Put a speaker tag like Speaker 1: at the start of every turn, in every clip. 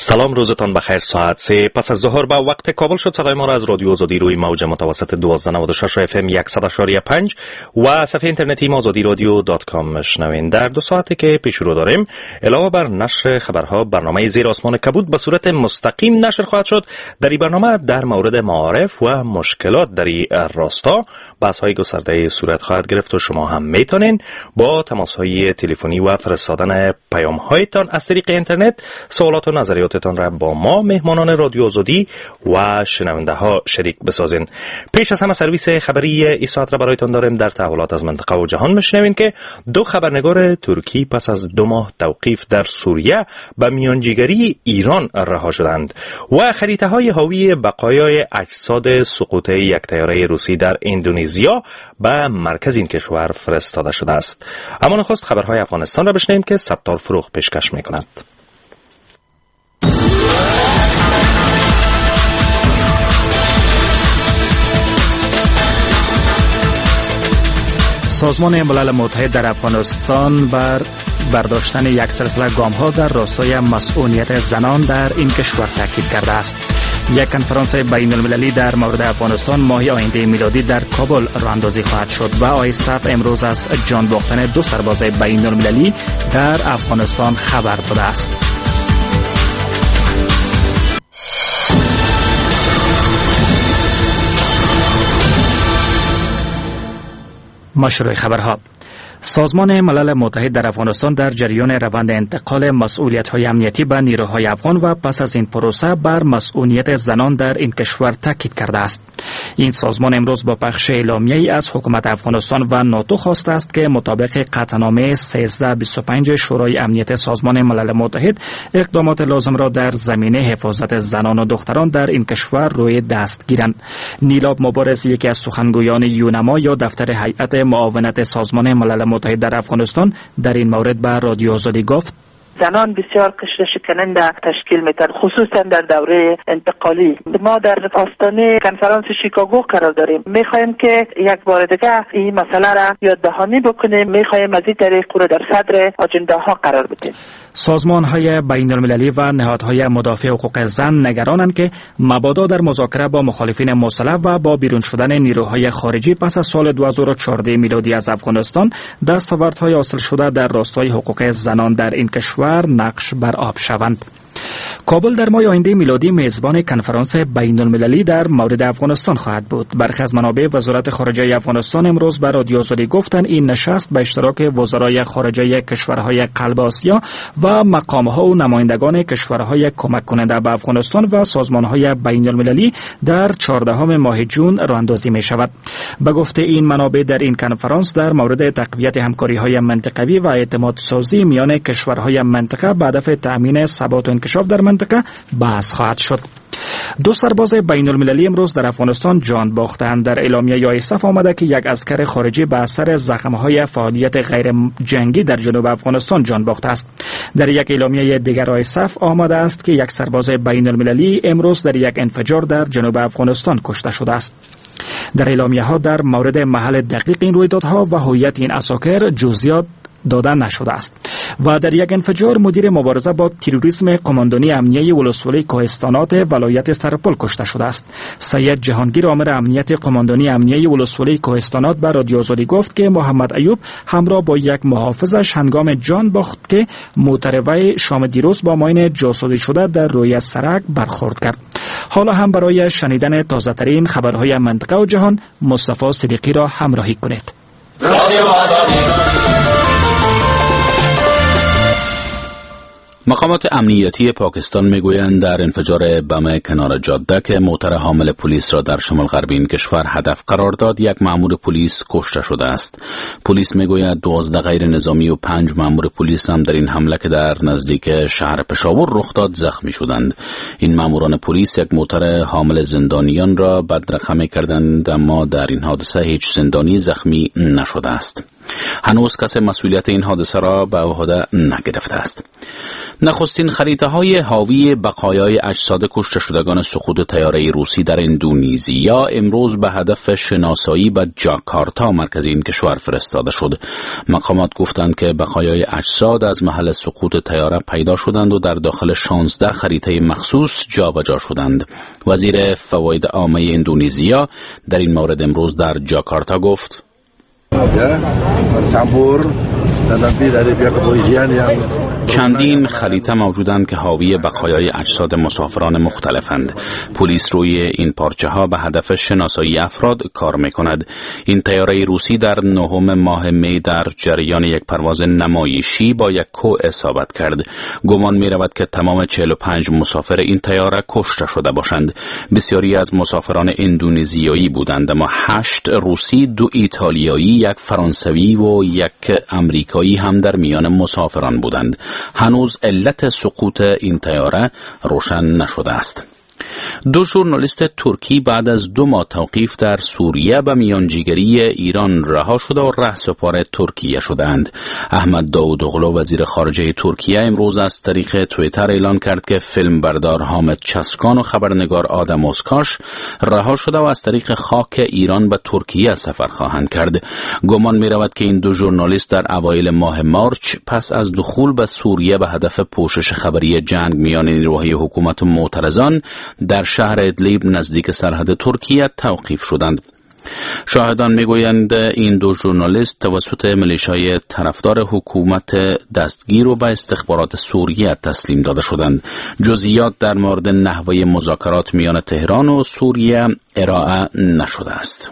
Speaker 1: سلام، روزتان بخیر. ساعت 3 پس از ظهر به وقت کابل شد. صدای ما را از رادیو آزادی روی موج متوسط 1296 اف ام 100.5 و صفحه اینترنتی azadirodio.com میشنوین. در 2 ساعتی که پیش رو داریم، علاوه بر نشر خبرها، برنامه زیر آسمان کبود به صورت مستقیم نشر خواهد شد. در این برنامه در مورد معارف و مشکلات در این راستا بحث‌های گسترده صورت خواهد گرفت و شما هم میتونین با تماس‌های تلفنی و فرستادن پیام‌هایتان از طریق اینترنت سوالات و نظریاتتان را با ما مهمانان رادیو آزادی و شنونده ها شریک بسازین. پیش از همه سرویس خبری این ساعت را برایتان داریم. در تحولات از منطقه و جهان میشنوین که 2 خبرنگار ترکی پس از 2 ماه توقیف در سوریه به میانجیگری ایران رها شدند و خریطه های حاوی بقایای اجساد سقوط یک طیاره روسی در اندونزیا به مرکز این کشور فرستاده شده است. اما نخست خبرهای افغانستان را بشنویم که ستار فروغ پیشکش میکند.
Speaker 2: سازمان ملل متحد در افغانستان بر برداشتن یک سلسله گام‌ها در راستای مسئولیت زنان در این کشور تاکید کرده است. یک کنفرانس بین‌المللی در مورد افغانستان ماه آینده میلادی در کابل راه‌اندازی خواهد شد و آیسف امروز از جان باختن 2 سرباز بین‌المللی در افغانستان خبر داده است. مشروع خبرها. سازمان ملل متحد در افغانستان در جریان روند انتقال مسئولیت‌های امنیتی به نیروهای افغان و پس از این پروسه بر مسئولیت زنان در این کشور تاکید کرده است. این سازمان امروز با پخش اعلامیه‌ای از حکومت افغانستان و ناتو خواسته است که مطابق قطعنامه 1325 شورای امنیت سازمان ملل متحد اقدامات لازم را در زمینه حفاظت زنان و دختران در این کشور روی دست گیرند. نیلاب مبارز، یکی از سخنگویان یونما یا دفتر هیئت معاونت سازمان ملل متحد در افغانستان، در این مورد به رادیو آزادی گفت:
Speaker 3: زنان بسیار قشر شکننده تشکیل میتن، خصوصا در دوره انتقالی. ما در آستانه کنفرانس شیکاگو قرار داریم. میخوایم که یک بار دیگه این مسئله را یاددهانی بکنیم. میخوایم از این طریق رو در صدر اجنده ها قرار بدیم.
Speaker 2: سازمان های بین المللی و نهادهای مدافع حقوق زن نگرانند که مبادا در مذاکره با مخالفین مسلح و با بیرون شدن نیروهای خارجی پس از سال 2014 میلادی از افغانستان، دستاوردهای حاصل شده در راستای حقوق زنان در این کشور نقش بر آب شوند. کابل در ماه آینده میلادی میزبان کنفرانس بین المللی در مورد افغانستان خواهد بود. برخی از منابع وزارت خارجه افغانستان امروز به رادیو آزادی گفتند این نشست به اشتراک وزرای خارجه کشورهای قلب آسیا و مقامها و نمایندگان کشورهای کمک کننده به افغانستان و سازمانهای بین المللی در 14 ماه جون راه‌اندازی می شود. به گفته این منابع در این کنفرانس در مورد تقویت همکاری‌های منطقوی و اعتماد سازی میان کشورهای منطقه به هدف تأمین ثبات و انکشاف در منطقه بحث خواهد شد. 2 سرباز بین المللی امروز در افغانستان جان باختند. در اعلامیه آیسف آمده که یک عسکر خارجی به اثر زخم‌های فعالیت غیر جنگی در جنوب افغانستان جان باخته است. در یک اعلامیه دیگر آیسف آمده است که یک سرباز بین المللی امروز در یک انفجار در جنوب افغانستان کشته شده است. در اعلامیه ها در مورد محل دقیق این رویدادها و هویت این عساکر جزئیات داده نشده است. و در یک انفجار مدیر مبارزه با تروریسم قماندانی امنیه ولسوالی کوهستانات ولایت سرپل کشته شده است. سید جهانگیر آمر امنیت قماندانی امنیه ولسوالی کوهستانات به رادیو آزادی گفت که محمد ایوب همراه با یک محافظش هنگام جان باخت که موتروی شام دیروز با ماین جاسوسی شده در روی سرک برخورد کرد. حالا هم برای شنیدن تازه ترین خبرهای منطقه و جهان مصطفی صدیقی را همراهی کنید. رادیو آزادی.
Speaker 4: مقامات امنیتی پاکستان میگویند در انفجار بم کنار جاده که موتر حامل پلیس را در شمال غربی این کشور هدف قرار داد، یک مأمور پلیس کشته شده است. پلیس میگوید 12 غیر نظامی و 5 مأمور پلیس هم در این حمله که در نزدیک شهر پشاور رخ داد زخمی شدند. این مأموران پلیس یک موتر حامل زندانیان را بدرقه کردند، اما در این حادثه هیچ زندانی زخمی نشده است. هنوز کسی مسئولیت این حادثه را به عهده نگرفته است. نخستین خریطه‌های حاوی بقایای اجساد کشته شدگان سقوط طیاره روسی در اندونزیا امروز به هدف شناسایی به جاکارتا مرکز این کشور فرستاده شد. مقامات گفتند که بقایای اجساد از محل سقوط طیاره پیدا شدند و در داخل 16 خریطه مخصوص جابجا شدند. وزیر فواید عامه اندونزیا در این مورد امروز در جاکارتا گفت: چندین خریطه موجودند که حاوی بقایای اجساد مسافران مختلفند. پلیس روی این پارچه ها به هدف شناسایی افراد کار میکند. این طیاره روسی در 9 ماه می در جریان یک پرواز نمایشی با یک کوه اصابت کرد. گمان می رود که تمام 45 مسافر این طیاره کشته شده باشند. بسیاری از مسافران اندونزیایی بودند، اما 8 روسی، 2 ایتالیایی، 1 فرانسوی و 1 امریکایی هم در میان مسافران بودند. هنوز علت سقوط این طیاره روشن نشده است. 2 ژورنالیست ترکی بعد از 2 ماه توقیف در سوریه به میانجیگری ایران رها شده و رهسپار ترکیه شدند. احمد داودوغلو وزیر خارجه ترکیه امروز از طریق توییتر اعلان کرد که فیلمبردار حامد چسکان و خبرنگار آدم اسکاش رها شده و از طریق خاک ایران به ترکیه سفر خواهند کرد. گمان می رود که این 2 ژورنالیست در اوایل ماه مارچ پس از دخول به سوریه به هدف پوشش خبری جنگ میان نیروهای حکومت و معترضان در شهر ادلیب نزدیک سرحد ترکیه توقیف شدند. شاهدان میگویند این 2 ژورنالیست توسط میلیشیای طرفدار حکومت دستگیر و به استخبارات سوریه تسلیم داده شدند. جزئیات در مورد نحوه مذاکرات میان تهران و سوریه ارائه نشده است.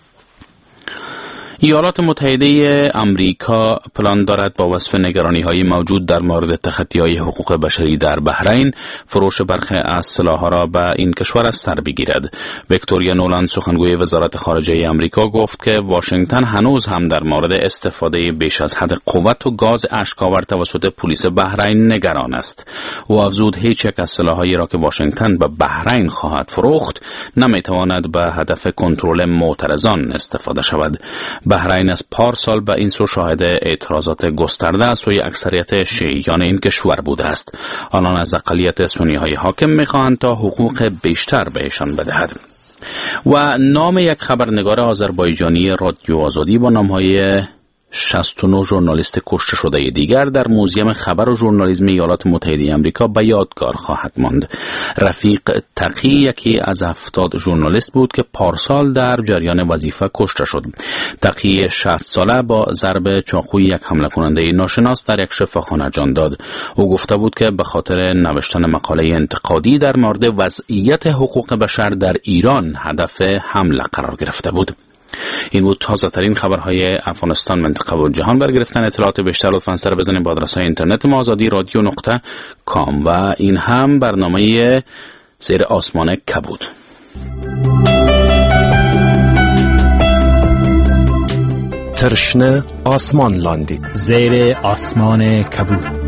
Speaker 4: ایالات متحده آمریکا پلان دارد با وصف نگرانی‌های موجود در مورد تخطی‌های حقوق بشری در بحرین، فروش برخی از سلاح‌ها را به این کشور از سر بگیرد. ویکتوریا نولند سخنگوی وزارت خارجه آمریکا گفت که واشنگتن هنوز هم در مورد استفاده بیش از حد قوت و گاز اشک‌آور توسط پلیس بحرین نگران است. او افزود هیچ یک از سلاح‌هایی را که واشنگتن به بحرین خواهد فروخت نمی‌تواند به هدف کنترل معترضان استفاده شود. بحرین از پارسال به این سو شاهد اعتراضات گسترده از سوی اکثریت شیعیان این کشور بوده است. آنان از اقلیت سنی‌های حاکم می‌خواهند تا حقوق بیشتر بهشان بدهد. و نام یک خبرنگار آذربایجانی رادیو آزادی با نام‌های 69 ژورنالیست کشته شده دیگر در موزیم خبر و ژورنالیسم ایالات متحده آمریکا به یادگار خواهد ماند. رفیق تقی یکی از 70 ژورنالیست بود که پارسال در جریان وظیفه کشته شد. تقی 60 ساله با ضرب چاقوی یک حمله کننده ناشناس در یک شفاخانه جان داد. او گفته بود که به خاطر نوشتن مقاله انتقادی در مورد وضعیت حقوق بشر در ایران هدف حمله قرار گرفته بود. این بود تازه ترین خبرهای افغانستان، منطقه و جهان. برای گرفتن اطلاعات بیشتر لطفاً سر بزنید به آدرس اینترنت ما azadiradyo.com و این هم برنامه زیر آسمان کبود.
Speaker 5: ترشنه آسمان لاندید
Speaker 6: زیر آسمان کبود.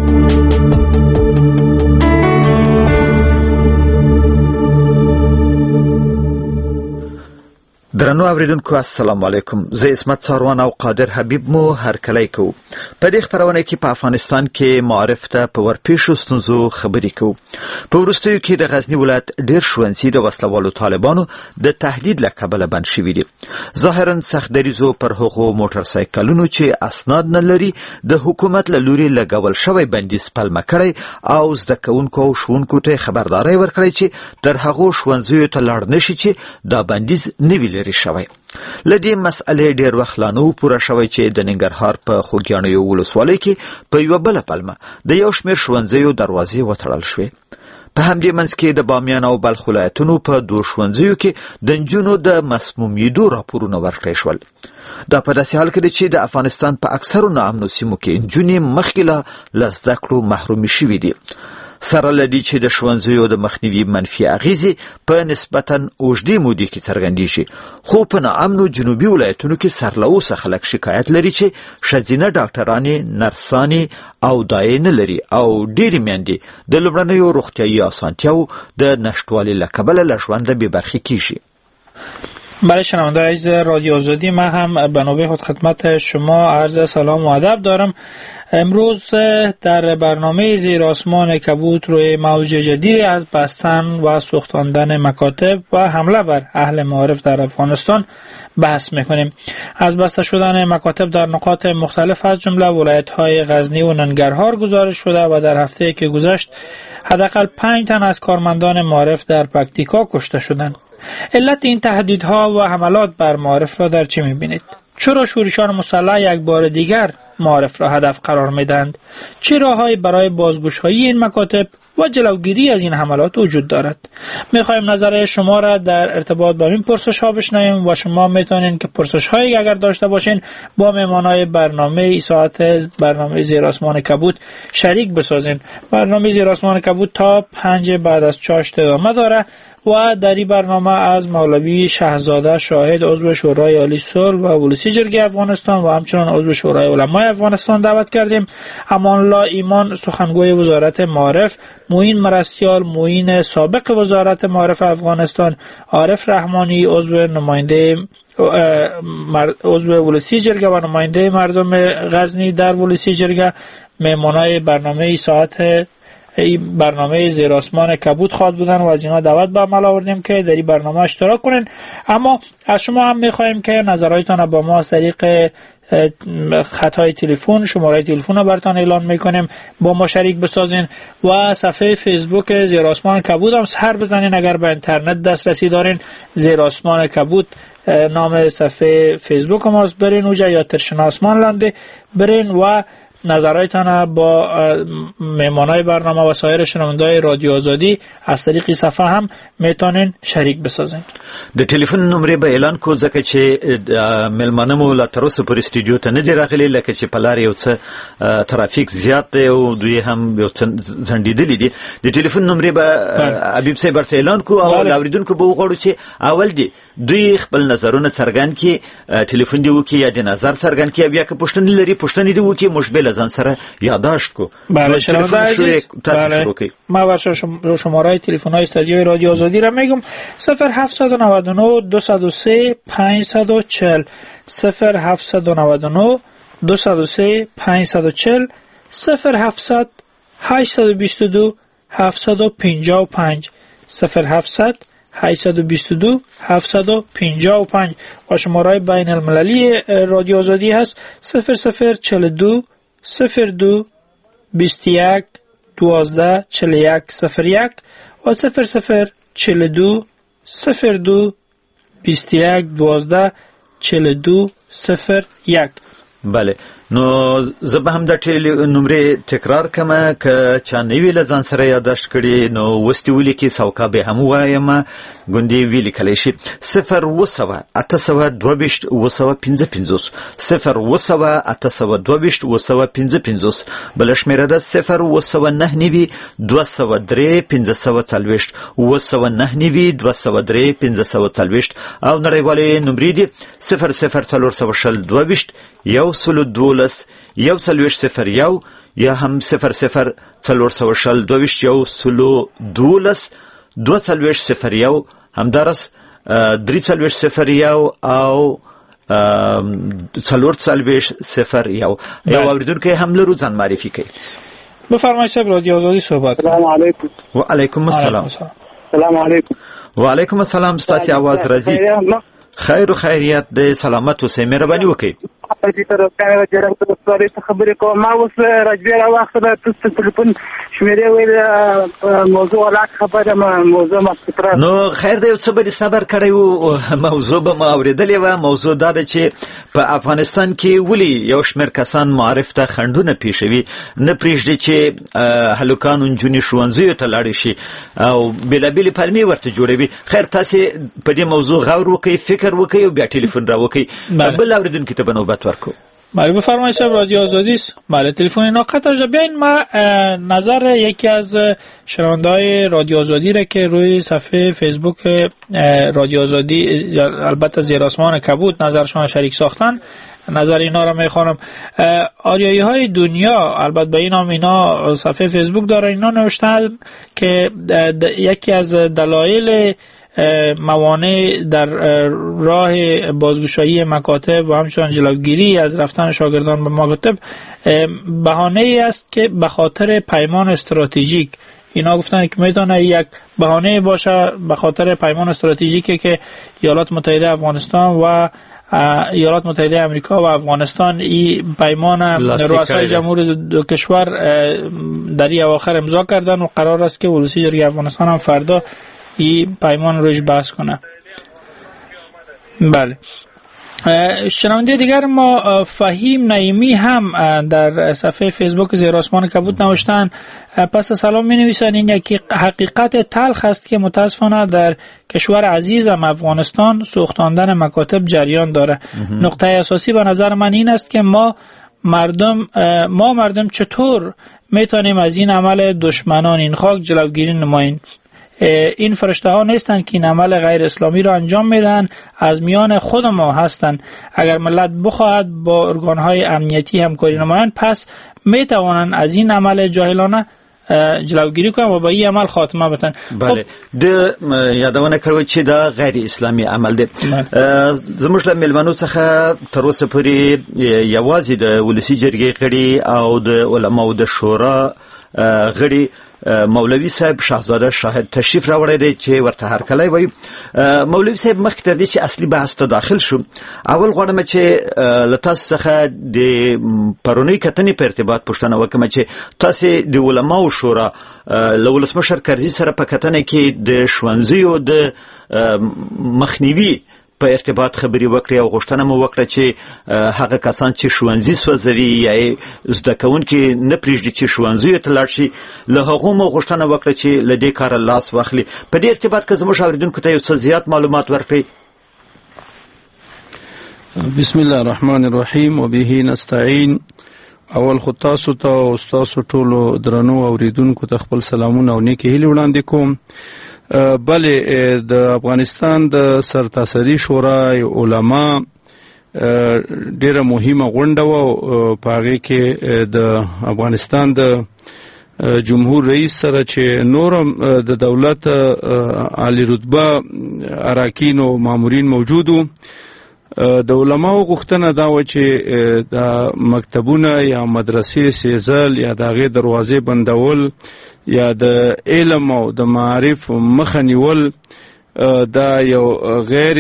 Speaker 7: درنو اوریدونکو السلام علیکم. زه اسمت ساروان او قادر حبیب مو هرکلی کو. په دې خبرونه کې په افغانستان کې معارف ته په ورپېښو ستونزو خبرې کوو. په وروستیو کې د غزنی ولایت ډېر ښوونځي د وسلوالو طالبانو د تهدید له کبله بند شوي دي. ظاهرا سخت دریځو پر هغو موټر سایکلونو چې اسناد نه لري د حکومت له لوري لګول شوی بندیز پلمه کړی او زده کوونکو او ښوونکو ته خبرداری ورکړی چې تر هغو ښوونځیو ته لاړ نشي چې دا بندیز نه وي لري شوی. لدې مسئلې ډېر وخت لا نه پوره شوی چې د ننګرهار په خوږیاڼیو ولسوالۍ کې په یوه بله پلمه د یو شمېر ښوونځیو دروازې وتړل شوې. په همدې منځ کې د بامیان او بلخ ولایتونو په 2 ښوونځیو کې د نجونو د مسمومیدو راپورونه ورکړی شول. دا په داسې حال کې دی چې د افغانستان په اکثرو ناامنو سیمو کې نجونې مخکې له زده کړو محرومې شوي دي. سره لدی چې د ښوونځیو د مخنیوي منفي اغیزې په نسبتاً اوږدې مودې کې څرګندېږي، خو په ناامنو جنوبي ولایتونو کې سرلوسه خلک شکایت لري چې ښځینه ډاکټرانې، نرسانې او دایې نه لري او ډېرې میندې د لومړنیو روغتیایي اسانتیاوو د نشتوالي له کبله له ژونده بې برخې کېږي.
Speaker 8: برای شنوندگان عزیز رادیو آزادی، من هم به نوبه خود خدمت شما عرض سلام و ادب دارم. امروز در برنامه زیر آسمان کبود روی موج جدید از بستن و سوختاندن مکاتب و حمله بر اهل معارف در افغانستان بحث میکنیم. از بسته شدن مکاتب در نقاط مختلف از جمله ولایت‌های غزنی و ننگرهار گزارش شده و در هفته که گذشت حداقل 5 تن از کارمندان معارف در پکتیکا کشته شدند. علت این تهدیدها و حملات بر معارف را در چه می‌بینید؟ چرا شورشیان مسلح یک بار دیگر معارف را هدف قرار می‌دهند؟ چه راه‌هایی برای بازگشایی این مکاتب و جلوگیری از این حملات وجود دارد؟ می‌خوایم نظر شما را در ارتباط با این پرسش‌ها بشنویم و شما می‌تونید که پرسش‌هایی اگر داشته باشین با مهمانای برنامه ای ساعت برنامه زیر آسمان کبود شریک بسازین. برنامه زیر آسمان کبود تا 5 بعد از چاشت ادامه داره و در این برنامه از مولوی شهزاده شاهد عضو شورای عالی صلح و ولسی جرگه افغانستان و همچنین عضو شورای علمای افغانستان دعوت کردیم. امان الله ایمان سخنگوی وزارت معارف، معین مرستیال معین سابق وزارت معارف افغانستان، عارف رحمانی عضو ولسی جرگه و نماینده مردم غزنی در ولسی جرگه مهمانای برنامه ساعت این برنامه زیر آسمان کبود خواد بودن و از اینا دعوت به عمل آوردیم که در این برنامه اشتراک کنین. اما از شما هم میخواهیم که نظراتتان با ما از طریق خطای تلفن، شماره تلفن رو براتون اعلان میکنیم، با ما شریک بسازین و صفحه فیسبوک زیر آسمان کبود هم سر بزنین. اگر به اینترنت دسترسی دارین، زیر آسمان کبود نام صفحه فیسبوک ماست، برین اونجا یا ترشن آسمان لنده برین و نظراتتان با مهمانای برنامه و سایر شنوندای رادیو آزادی از طریق صفحه هم میتونین شریک بسازین.
Speaker 7: د ټلیفون نمبر به اعلان کو ځکه چې ملمانه مو لا تر اوسه پر استودیو ته نه دی راغلی، لکه چې په لار یو څه ترافیک زیات دی او دوی هم یو څه ځنډیدلي دي. د ټلیفون نمبر به حبیب صاحب ورته اعلان کو او اوریدونکو به وغواړو چې اول دی دوی خپل نظرونه څرګند کړي، ټلیفون دی وکړي یا د نظر څرګند کړي، بیا که پوښتنې لري پوښتنې دی وکړي، موږ به ځان سره یادداشت کو.
Speaker 8: بله ما ورش شماره تلفن های استودیوی رادیو آزادی را میگم: 0799 203 540 0799 203 540 0700 822 755 0700 822 755 و شماره بین المللی رادیو آزادی هست 0042 02 21 12 41 01 و 0042 02 21 12 42 01.
Speaker 7: بله، نو زه به هم د نمبر تکرار کوم که چا نه ویل ځان سره یادداشت کړي نو وستې ولیکي، سوکا به هم ووایم ګوندې ولیکلی شي 0 822 955 0 822 955 بله شمېره ده 0 203 540 9 203 540 او نړیوالې نمبرې دي 00422 112 101 یا هم 00422 112 همدارس 301 او 401 یو اوریدونکو هم لرو ځان معرفي کوي.
Speaker 8: بفرمایید صاحب رادیو آزادی صحبت.
Speaker 9: سلام علیکم.
Speaker 7: و علیکم السلام.
Speaker 9: سلام علیکم.
Speaker 7: و علیکم السلام. ستاسو आवाज راځي. خیر و خیریت د سلامت اوسئ، مهرباني وکړئ.
Speaker 9: دې تر کار جوړه ته خبرې کوم. ما اوس راځي وخت د تلیفون شمیرې ویل موضوع لا خبره موضوع مستقره.
Speaker 7: نو خیر دی، څه به صبر کړی وو، موضوع به ما اوریدلې و. موضوع دا ده چې په افغانستان کې ولې یو شمېر کسان معارف ته خنډونه پیښوي، نه پرېږدي چې هلکان نجونې ښوونځیو ته لاړې شي او بېلابېلې پلمې ورته جوړوي. خیر تاسې په دې موضوع غور وکړئ، فکر وکړئ او بیا ټلیفون را وکړئ. بل اوریدونکي ته به نوبت ورکو.
Speaker 8: بله بفرمایید صاحب رادیو آزادی است. بله تلفن ناقطع شد. بیاین ما نظر یکی از شنونده‌های رادیو آزادی را که روی صفحه فیسبوک رادیو آزادی البته زیر آسمان کبود نظرشون شریک ساختن، نظر اینا را میخوانم. آریایی های دنیا، البته به این نام اینا صفحه فیسبوک داره، اینا نوشتن که یکی از دلایل موانع در راه بازگشایی مکاتب و همچنین جلوگیری از رفتن شاگردان به مکاتب بهانه‌ای است که به خاطر پیمان استراتژیک اینا گفتن که میتونه یک بهانه باشه به خاطر پیمان استراتژیکی که ایالات متحده افغانستان و ایالات متحده آمریکا و افغانستان این پیمان رؤسای جمهور دو کشور در این اواخر امضا کردن و قرار است که ولسی جرگه افغانستان هم فردا این پیمان روش بحث کنه. بله. شنونده دیگر ما فهیم نعیمی هم در صفحه فیسبوک زیر آسمان کبوت نوشتن پس سلام می نویسن این یکی حقیقت تلخ است که متاسفانه در کشور عزیزم افغانستان سوختاندن مکاتب جریان داره. نقطه اساسی به نظر من این است که ما مردم چطور میتونیم از این عمل دشمنان این خاک جلوگیری نماییم. این فرشته ها نیستند که این عمل غیر اسلامی را انجام میدن، از میان خود ما هستند. اگر ملت بخواهد با ارگان های امنیتی همکاری نمایند پس میتوانند از این عمل جاهلانه جلوگیری کنند و با این عمل خاتمه بدن.
Speaker 7: بله د یادونه کړو چې دا غیر اسلامي عمل دی. زموږ له ملمنو څخه تر اوسه پورې یوازې د ولسی جرګې غړي او د علماو د شورا غړي مولوی صاحب شاهزاده شاهد تشریف راوړی دی چې ورته هرکلی وایي. مولوی صاحب مخکې تر دې چې اصلي بحث ته داخل شو اول غواړم چې له تاسو څخه د پرونۍ کتنې په ارتباط پوښتنه وکړم چې تاسو د علماو شورا له ولسمشر کرزي سره په کتنه کې د ښوونځیو د مخنیوي په ارتباط خبري وکړي او غوښتنه مو وکړه چې هغه کسان چې ښوونځي سوځوي یا زده کوونکي نه پرېږدي چې ښوونځیو ته لاړ شي له هغو مو غوښتنه وکړه چې له دې کاره لاس واخلي. په دې ارتباط که زموږ اورېدونکو ته یو څه زیات معلومات ورکړئ.
Speaker 10: بسم الله الرحمن الرحیم وبه نستعین. اول خو تاسو ته او تاسو ټولو درنو اوریدونکو ته خپل سلامونه او نیکې هیلې وړاندې کوم. بله د افغانستان د سرتاسري شورای علما ډیره مهمه غونډه و په هغې کې د افغانستان د جمهور رئیس سره چې نورم د دولت عالی رتبه اراکین او مامورین موجود وو. د علماو غوښتنه دا و چې د مکتبونه یا مدرسې سیزل یا د هغې دروازې بندول یا د علم او د معارف مخه نیول دا یو غیر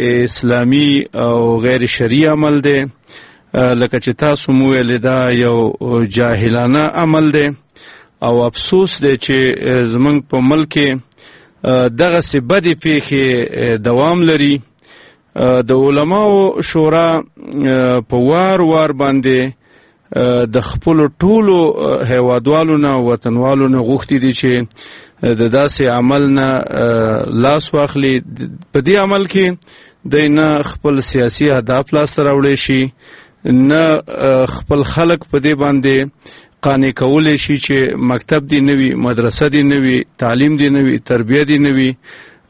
Speaker 10: اسلامی او غیر شرعي عمل دی. لکه چې تاسو مو ویل دا یو جاهلانه عمل دی او افسوس دی چې زمونږ په ملک کې دغسې بدې پیښې دوام لري. د علماو شورا په وار باندې د خپل ټولو هیوادوالو نه وطنوالو نه غوښتي دي چې د داسې عمل نه لاس واخلي. په دې عمل کې دوی نه خپل سیاسي اهداف لاسته راوړی شي نه خپل خلک په دې باندې قانع کولی شي چې مکتب دی نه وي، مدرسه دی نه وي، تعلیم دی نه وي، تربیه دی نه وي،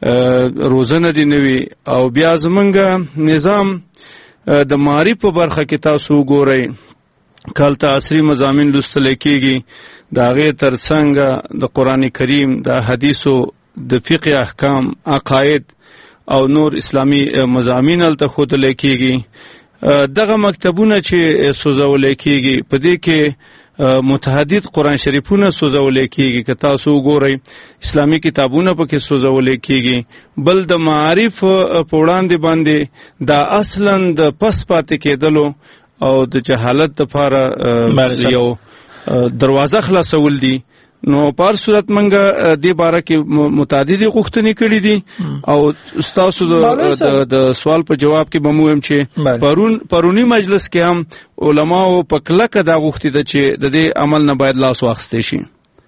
Speaker 10: روزنه دی نه وي. او بیا زمونږ نظام د معارف په برخه کې تاسو وګورئ کالته عصري مضامین لوستل کېږي، د هغې تر څنګ د قرآن کریم، د حدیثو، د فقه احکام، عقاید او نور اسلامي مضامین هلته ښودلی کېږي. دغه مکتبونه چې سوځولی کېږي په دې کې متعدد قرآن شریفونه سوځولی کېږي. که تاسو وګورئ اسلامي کتابونه پکې سوځولی کېږي. بل د معارف په وړاندې باندې دا اصلا د پس پاتې کېدلو او د جهالت لپاره یو دروازه خلاصول دي. نو په هر صورت منګه دې باره کې متعددې غوښتنې کړي دي او ستاسو د سوال په جواب کې به مو وایم چې پرونی مجلس کې هم علماو په کلکه دا غوښتي ده چې د دې عمل نه باید لاس واخیسته شي.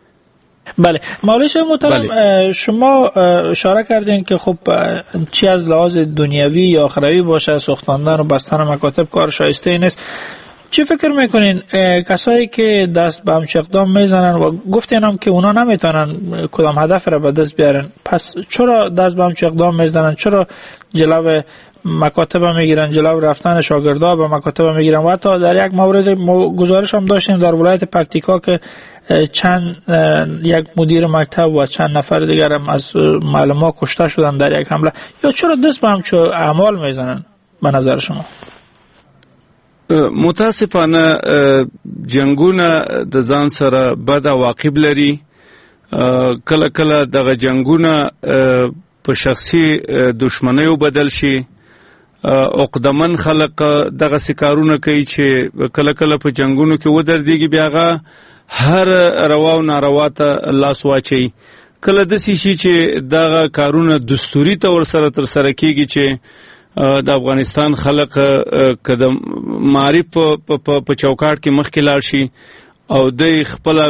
Speaker 8: بله مولوی صاحب محترم، شما اشاره کردین که خب چی از لحاظ دنیوی یا آخروی باشه سوختاندن و بستن مکاتب کار شایسته نیست. چی فکر میکنین کسایی که دست به همچه اقدام میزنن و گفتین هم که اونا نمیتونن کدام هدف را به دست بیارن، پس چرا دست به همچه اقدام میزنن؟ چرا جلو مکاتب میگیرن، جلو رفتن شاگردا به مکاتب میگیرن؟ و حتی در یک مورد گزارش هم داشتیم در ولایت پکتیکا که یک مدیر مکتب و چند نفر دیگر هم از معلمان کشته شدن در یک حمله، یا چرا دست به همچون اعمال میزنن به نظر شما؟
Speaker 10: متاسفانه جنگونه د ځان سره بد عواقب لري. کله کله دغه جنگونه په شخصي دشمنیو بدل شي. عقدمن خلق دغه سکارونه کوي چې کله کله په جنگونو کې ودردېږي، بیا هر روا او ناروا ته لاس واچي. کله داسې شي چې دغه کارونه دستوري تور سره تر سره کیږي چې د افغانستان خلق قدم معرف په چوکاټ کې مخکې لاړ شي او د خپل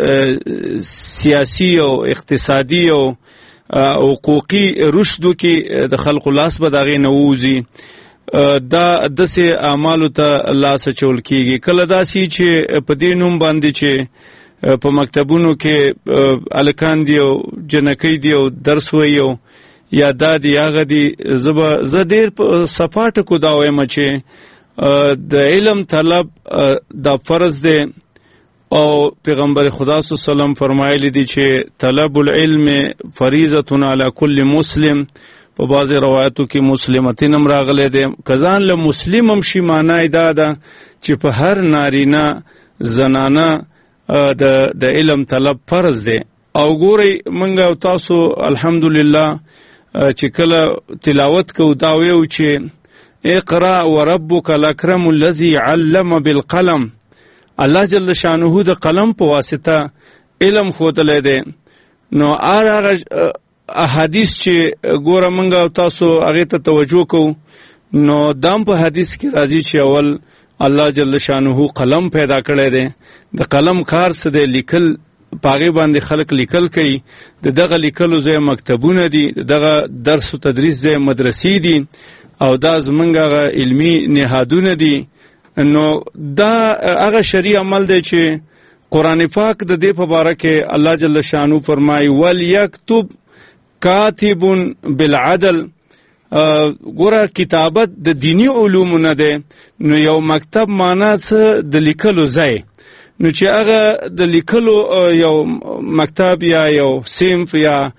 Speaker 10: سیاسي او اقتصادي او حقوقي رشدو کې د خلکو لاس به دغه نووزي. دا دسه اعمالو ته لاس چول کیږي. کله داسي چې په دې نوم باندې چې په مکتبونو کې الکان دی او جنکی دی او درس وایو یا دادی هغه دی زه ډیر په صفات کو دا وایم چې د علم طلب دا فرض دی او پیغمبر خدا صلی الله علیه وسلم فرمایلی دی چې طلب العلم فریضه علی کل مسلم. په بعض روایتو کې مسلمتین هم راغلی دی. کزان له مسلم هم شي معنی دا ده چې په هر نارینه زنانه د علم طلب فرض دی. او ګورئ موږ او تاسو الحمدلله چې کله تلاوت کو دا ویو چې اقرا وربک الاکرم الذي علم بالقلم. الله جل شانه د قلم په واسطه علم ښودلی دی. نو هغه احادیث چې ګوره موږ او تاسو هغې ته توجه کوو، نو دام په حدیث کې راځي چې اول الله جل شانه قلم پیدا کړی دی. د قلم کار څه دی؟ لیکل. پاغه باندې خلک لیکل کوي. دغه لیکلو ځای مکتبونه دي، دغه درس او تدریس ځای مدرسې دي او دا زمونږ علمی نهادونه دي. نو دا هغه شرعي عمل دی چې قرآن پاک د دې په باره کې الله جل شانو فرمایي وليكتب کاتب بالعدل. ګوره کتابت د دینی علومو نه دی. نو یو مکتب معنا څه؟ د لیکلو ځای. نو چې هغه د لیکلو یو مکتب یا یو صنف یا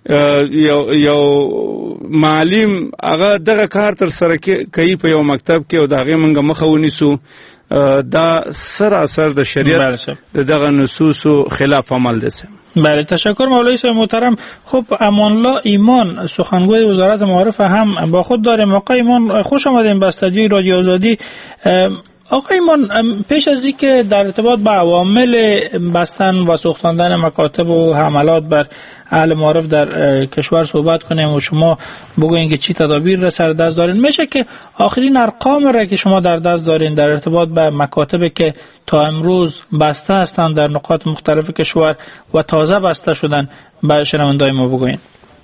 Speaker 10: یو معلم هغه دغه کار تر سره کوي په یو مکتب کې او د هغې موږ مخه ونیسو، دا سراسر د شریعت دغه نصوصو خلاف عمل دی.
Speaker 8: بله، تشکر مولوی صاحب محترم. خب امان الله ایمان سخنگوی وزارت معارف هم با خود داریم. آقای ایمان خوش آمدین به استودیوی رادیو آزادی. آقای ایمان، پیش از اینکه در ارتباط با عوامل بستن و سوختاندن مکاتب و حملات بر اهل معارف در کشور صحبت کنیم و شما بگوین که چی تدابیر را سر دست دارین، میشه که آخرین ارقام را که شما در دست دارین در ارتباط با مکاتب که تا امروز بسته هستند در نقاط مختلف کشور و تازه بسته شدن به شنوندای ما بگوین.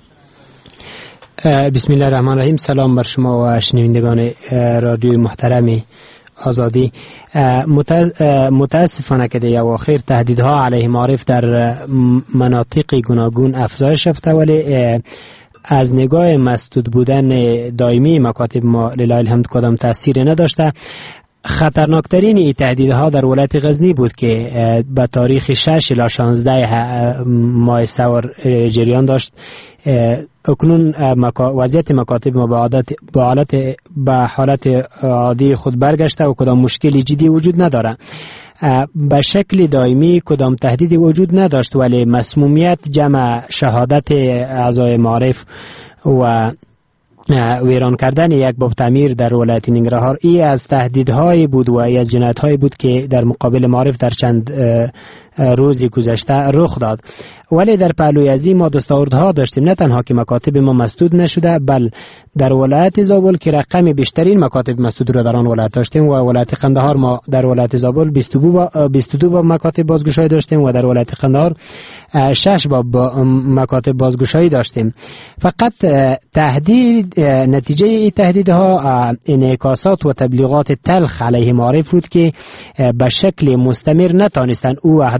Speaker 11: بسم الله الرحمن الرحیم. سلام بر شما و شنوندگان رادیوی محترم آزادی. متاسفانه که در اواخر تهدیدها علیه معارف در مناطق گوناگون افزایش یافته، ولی از نگاه مسدود بودن دائمی مکاتب ما لله الحمد کدام تأثیر نداشته. خطرناکترین این تهدیدها در ولایت غزنی بود که به تاریخ 6 الی 16 ماه سور جریان داشت. اکنون وضعیت مکاتب ما به حالت عادی خود برگشته و کدام مشکلی جدی وجود نداره. به شکل دائمی کدام تهدیدی وجود نداشت، ولی مسمومیت جمع شهادت اعضای معارف و ویران کردن یک باب تعمیر در ولایت ننگرهار ای از تهدیدهای بود و ای از جنایت‌های بود که در مقابل معارف در چند روزی گذشته رخ داد. ولی در پهلوی از این ما دستاوردها داشتیم، نه تنها که مکاتب ما مسدود نشده، بل در ولایت زابل که رقم بیشترین مکاتب مسدود را در آن ولایت داشتیم و ولایت قندهار ما در ولایت زابل 22 باب مکاتب بازگشایی داشتیم و در ولایت قندهار 6 باب مکاتب بازگشایی داشتیم. فقط تهدید نتیجه این تهدیدها انعکاسات و تبلیغات تلخ علیه معارف بود که به شکل مستمر نتانستند او اهداف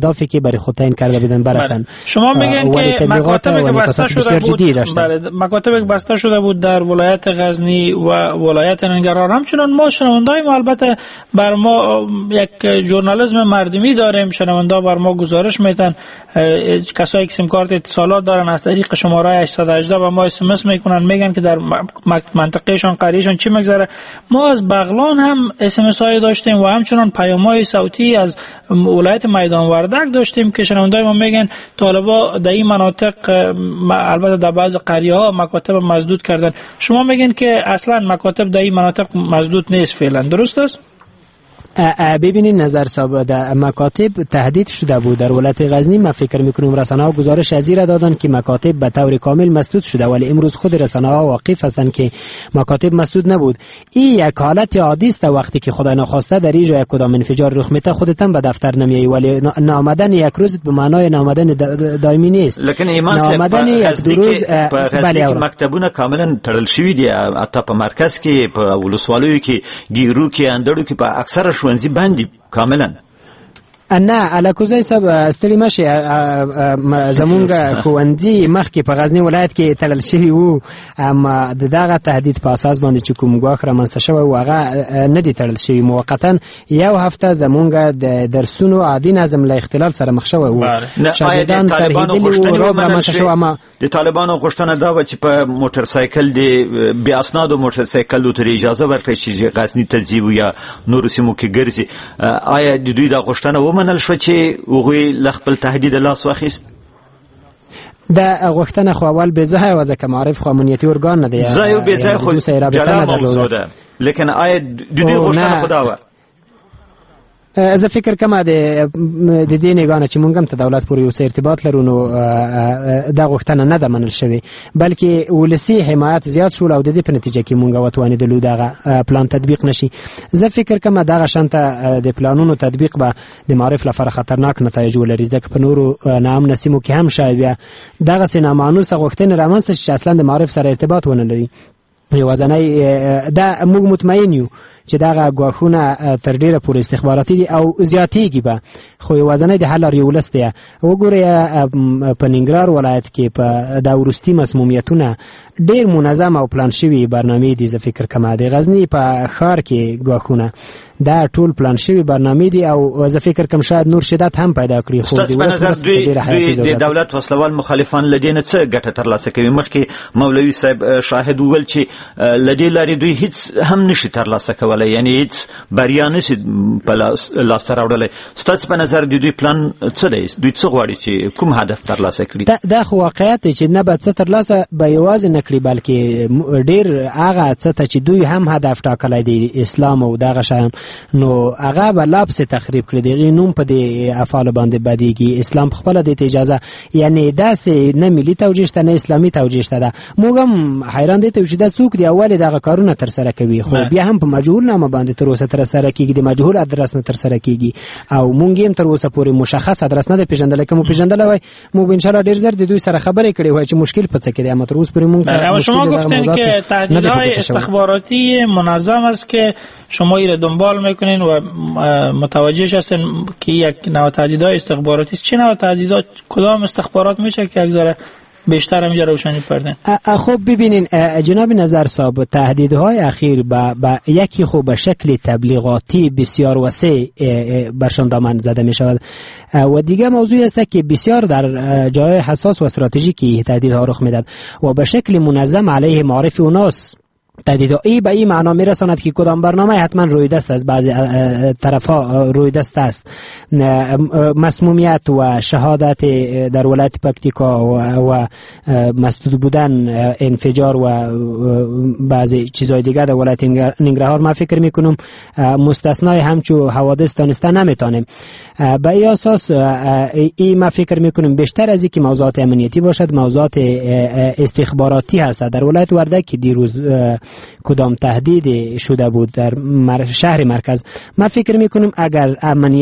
Speaker 11: اهدافی که برای خود تعیین کرده بودن برسن.
Speaker 8: شما میگین که مکاتبی که بسته شده بود، مکاتبی که بسته شده بود در ولایت غزنی و ولایت ننگرهار، همچنان ما شنوندای ما البته بر ما یک ژورنالیسم مردمی داریم، شنوندا بر ما گزارش میدن، کسایی که سیم کارت اتصالات دارن از طریق شماره 818 به ما اس ام اس میکنن، میگن که در منطقهشان قریهشان چی میگذره. ما از بغلان هم اس ام اس های داشتیم و همچنان پیام‌های صوتی از ولایت میدان وردک داشتیم که شنوندای ما میگن طالبا در این مناطق البته در بعض قریه ها مکاتب مسدود کردن. شما میگن که اصلا مکاتب در این مناطق مسدود نیست فعلا، درست است؟
Speaker 11: ببینید نظر صاحب، در مکاتب تهدید شده بود در ولایت غزنی. من فکر میکنم رسانه‌ها گزارش از این دادن که مکاتب به طور کامل مسدود شده، ولی امروز خود رسانه‌ها واقف هستند که مکاتب مسدود نبود. این یک حالت عادی است، وقتی که خدا نخواسته در اینجا یک کدام انفجار رخ میده خودت هم به دفتر نمیای، ولی نامدن یک روز به معنای نامدن دائمی نیست.
Speaker 7: لیکن ایمان
Speaker 11: نامدن یک دو روز
Speaker 7: بله مکتبونه کاملا تړل شوی دي، حتی په مرکز کې په ولسوالیو کې ګیرو کې اندړو کې په اکثره ښوونځي باندې کاملا
Speaker 11: نه الکوزای صاحب استړي مشه زمونږ کوندي مخکې په غزنی ولایت کې تلل شوی وو، اما دغه تهدید په اساس باندې چې کوم ګواښ رامنځته شوی و هغه نه دی تړل شوی. موقتا یو هفته زمونږ د درسونو عادي نظم له اختلال سره مخ شوی وو. شاګردان ترهیدلي وو، روب رامنځته شو. اما
Speaker 7: د طالبانو غوښتنه دا و چې په موټر سایکل دی بې اسنادو موټر سایکل ته اجازه ورکړي چې غزنی ته ځي یا نور سیمو کې ګرځي. آیا د دوی دا غوښتنه منل شو چې هغوی له خپل تهدید لاس واخیست؟
Speaker 11: دا غوښتنه خو اول به ځای و ځکه معرف خو امنیتي ارګان نه دی،
Speaker 7: ځای او به ځای خو جلا موضوع ده، لیکن آیا د دوی غوښتنه خدا و؟
Speaker 11: زه فکر کوم د دې نگاه نه چې مونږ هم ته دولت پورې یو څه ارتباط لرو نو دا غوښتنه نه ده منل شوې، بلکې ولسي حمایت زیات شول او د دې په نتیجه کې مونږ وتوانېدلو دغه پلان تطبیق نشي. زه فکر کوم دغه شانته د پلانونو تطبیق به د معرف لپاره خطرناک نتایج ولري، ځکه په نورو ناامنه سیمو کې هم شاید بیا دغسې نامانوسه غوښتنې رامنځته شي چې اصلا د معرف سره ارتباط ونه لري. یوازنی دا موږ مطمئن یو چې دغه ګواښونه تر ډیره پورې استخباراتي دي او زیاتېږي به، خو یوازنی د حل لار یو ولس دی. وګورئ په ننګرهار ولایت کې په دا وروستي مسمومیتونه ډیر منظم او پلان شوي برنامې دي. زه فکر کوم د غزنی په ښار کې ګواښونه دا ټول پلان شوي برنامې دي او زه فکر کوم شاید نور شدت هم پیدا کړي. خو
Speaker 7: د نظر دوی د دولت وسلوال مخالفان لدینه څه ګټه ترلاسه کوي؟ مخکې مولوي صاحب شاهد وویل چې لدې لارې دوی هیڅ هم نشي ترلاسه کولی، یعنی هیڅ بریا نشي په لاسته راوړلی. ستاسو په نظر د دوی پلان څه دی؟ دوی څه غواړي چې کوم هدف ترلاسه کړي؟
Speaker 11: دا خو واقعیت دی چې نه به څه ترلاسه به یوازې نه کړي، بلکې ډیر هغه څه ته چې دوی هم هدف ټاکلی دی اسلام او دغه شیان، نو هغه به لا پسې تخریب کړي. دغې نوم په دې افعالو باندې بدیږي. اسلام خپله دې ته اجازه یعنی داسې نه ملي توجیه شته نه اسلامي توجیه شته ده. موږ هم حیران دي ته چې دا څوک دی اول دغه کارونه ترسره کوي، خو بیا هم په مجهول نامه باندې تر اوسه ترسره کیږي، د مجهول ادرس نه ترسره کیږي او موږ هم تر اوسه پورې مشخص ادرس نه دی پیژندل. کوم پیژندل وای موږ ان شاء الله ډیر زر د دوی سره خبرې کړې وای چې مشکل پڅ کې دی، اما تر اوسه پورې موږ
Speaker 8: شما گفتین که تهدیدهای استخباراتی منظم است که شما این دنبال میکنین و متوجه هستین که یک نوع تهدیدهای استخباراتی است. چه نوع تهدیدات، کدام استخبارات میشه که یک ذره بیشتر همینجا روشنی پردن؟
Speaker 11: خب ببینین جناب نظر صاحب، تهدیدهای اخیر با یکی خوب به شکل تبلیغاتی بسیار وسیع برشان دامن زده می شود و دیگه موضوعی است که بسیار در جای حساس و استراتژیکی تهدیدها رخ میداد و به شکل منظم علیه معارف اوناس تهدیدهایی به این معنا میرساند که کدام برنامه حتما روی دست از بعضی طرفا روی دست است. مسمومیت و شهادت در ولایت پکتیکا و مسدود بودن انفجار و بعضی چیزهای دیگه در ولایت ننگرهار ما فکر میکنم مستثنای همچو حوادث دانسته نمیتونیم. به این اساس این ما فکر میکنم بیشتر از اینکه موضوعات امنیتی باشد موضوعات استخباراتی هست. در ولایت وردک که دیروز کدام تهدید شده بود در شهر مرکز، ما فکر میکنم اگر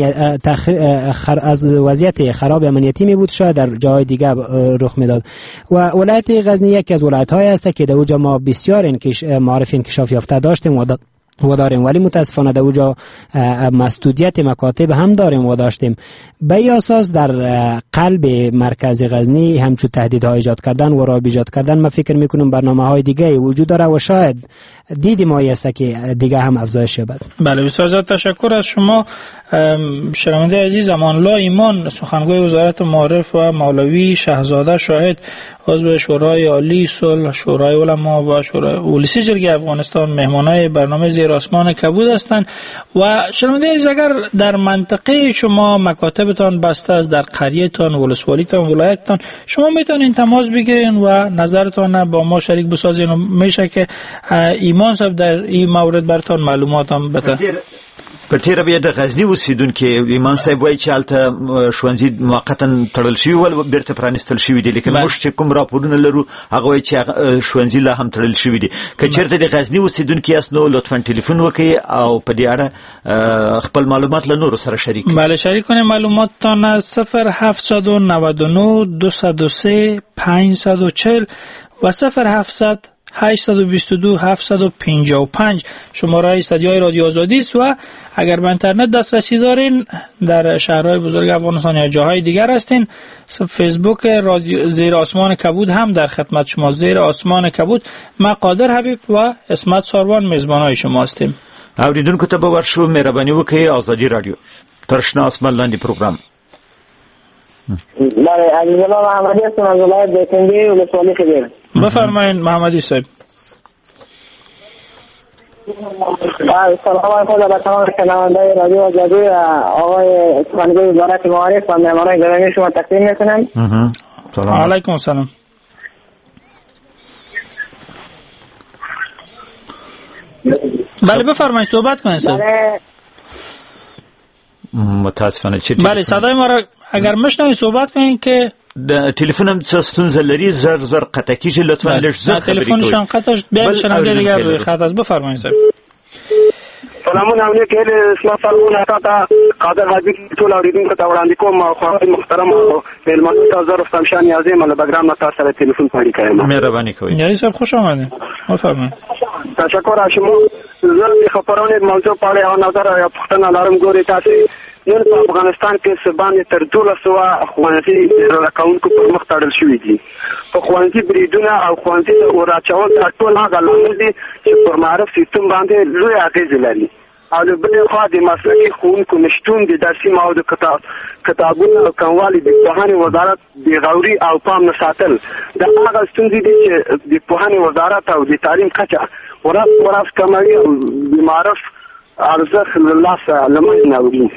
Speaker 11: از وضعیت خراب امنیتی می بود شاید در جای دیگه رخ میداد. و ولایت غزنی یکی از ولایت های است که در اونجا ما بسیار معارف انکشاف یافته داشتیم و و داریم، ولی متاسفانه در اونجا مسدودیت مکاتب هم داریم و داشتیم. به این اساس در قلب مرکز غزنی همچون تهدیدها ایجاد کردن و رعب ایجاد کردن، من فکر میکنم برنامه‌های دیگه وجود داره و شاید دید ما است که دیگه هم افزایش یابد.
Speaker 8: بله، بسیار زیاد تشکر از شما شنونده عزیز. امان الله ایمان، سخنگوی وزارت معارف و مولوی شهزاده شاهد، عضو شورای عالی صلح، شورای علما و شورای اولسی جرگه افغانستان، مهمانای برنامه زیر آسمان کبود هستند. و شنونده عزیز، اگر در منطقه شما مکاتبتان بسته است، در قریه‌تان، ولسوالیتان، ولایتتان، شما میتونین تماس بگیرین و نظرتان با ما شریک بسازین و میشه که ایمان صاحب در این مورد براتون معلومات هم بده.
Speaker 7: په تیره بیا د غزنی اوسیدونکو ایمان صاحب وایي چې هلته ښوونځي موقتا تړل شوي ول، بیرته پرانیستل شوي دي، لیکن موږ چې کوم راپورونه لرو هغه وایي چې ښوونځي لا هم تړل شوي دي. که چېرته د غزنی اوسیدونکي یاست نو لطفا ټلیفون وکړئ او په دې اړه خپل معلومات له نورو سره شریک کړئ.
Speaker 8: بله، شریک کنید معلوماتتان 0799 203 540 و 0700 822 755 شماره استودیوی رادیو آزادی است. و اگر به اینترنت دسترسی دارین در شهرهای بزرگ افغانستان یا جاهای دیگر هستین، فیسبوک رادیو زیر آسمان کبود هم در خدمت شما. زیر آسمان کبود، ما قادر حبیب و اسمت ساروان میزبانای شما هستیم.
Speaker 7: اوریدونکو ته به ورشو مهرباني وکړئ. آزادی رادیو ترشنا آسمان لاندې پروګرام.
Speaker 12: بله، عزیزالله محمدی هستم از ولایت بیتنگی ولسوالی خبیر.
Speaker 8: بفرمایید محمدی صاحب.
Speaker 12: سلام علیکم به تمام شنوندگان رادیو آزادی، آقای سخنگوی وزارت معارف و مهمانان گرامی شما تقدیم میکنم.
Speaker 8: سلام علیکم. سلام. بله بفرمایید، صحبت کنید.
Speaker 12: بله
Speaker 7: متاسفانه چی؟
Speaker 8: بله، صدای ما را اگر مشنوید صحبت کنید که
Speaker 7: تلفنم څه ستونزه لري، زر قطع کیږي، لطفا لږ زر خبرې کوئ.
Speaker 8: تلفنشان قطع شد، بیا شنونده دیگر روی خط است. بفرمایید صاحب.
Speaker 9: سلامونه علیکم. اسلام سلامونه تاسو قادر حبیب ټول اوریدونکو ته وړاندې کوم. خو محترم مهمانو ته زه رستم شاه نیازی مله بګرام تاسو سره تلیفون پاړی کوم.
Speaker 7: مهرباني کوئ.
Speaker 8: نیازی صاحب خوش آمدید. بفرمایید.
Speaker 9: تشکر از شما. زه د خبرونې موضوع په اړه یو نظر یا پوښتنه لرم. ګورئ تاسو نن په افغانستان کې سبانې تر 1200 ښوونځي راکونکو پر مخ تړل شوي دي. په ښوونځي بریدونه او ښوونځي وراچول دا ټول هغه لامل دي چې پر معرف سیستم باندې لوی اغېز لري. او د بلې خوا د مسلکي ښوونکو نشتون، د درسي موادو کتابونو او کموالي، د پوهنې وزارت بېغوري او پام نه ساتل، دا هغه ستونزې دي چې د پوهنې وزارت او د تعلیم کچه ورځ کموي او د معرف ارزښت له لاسه له منځه نه وړي.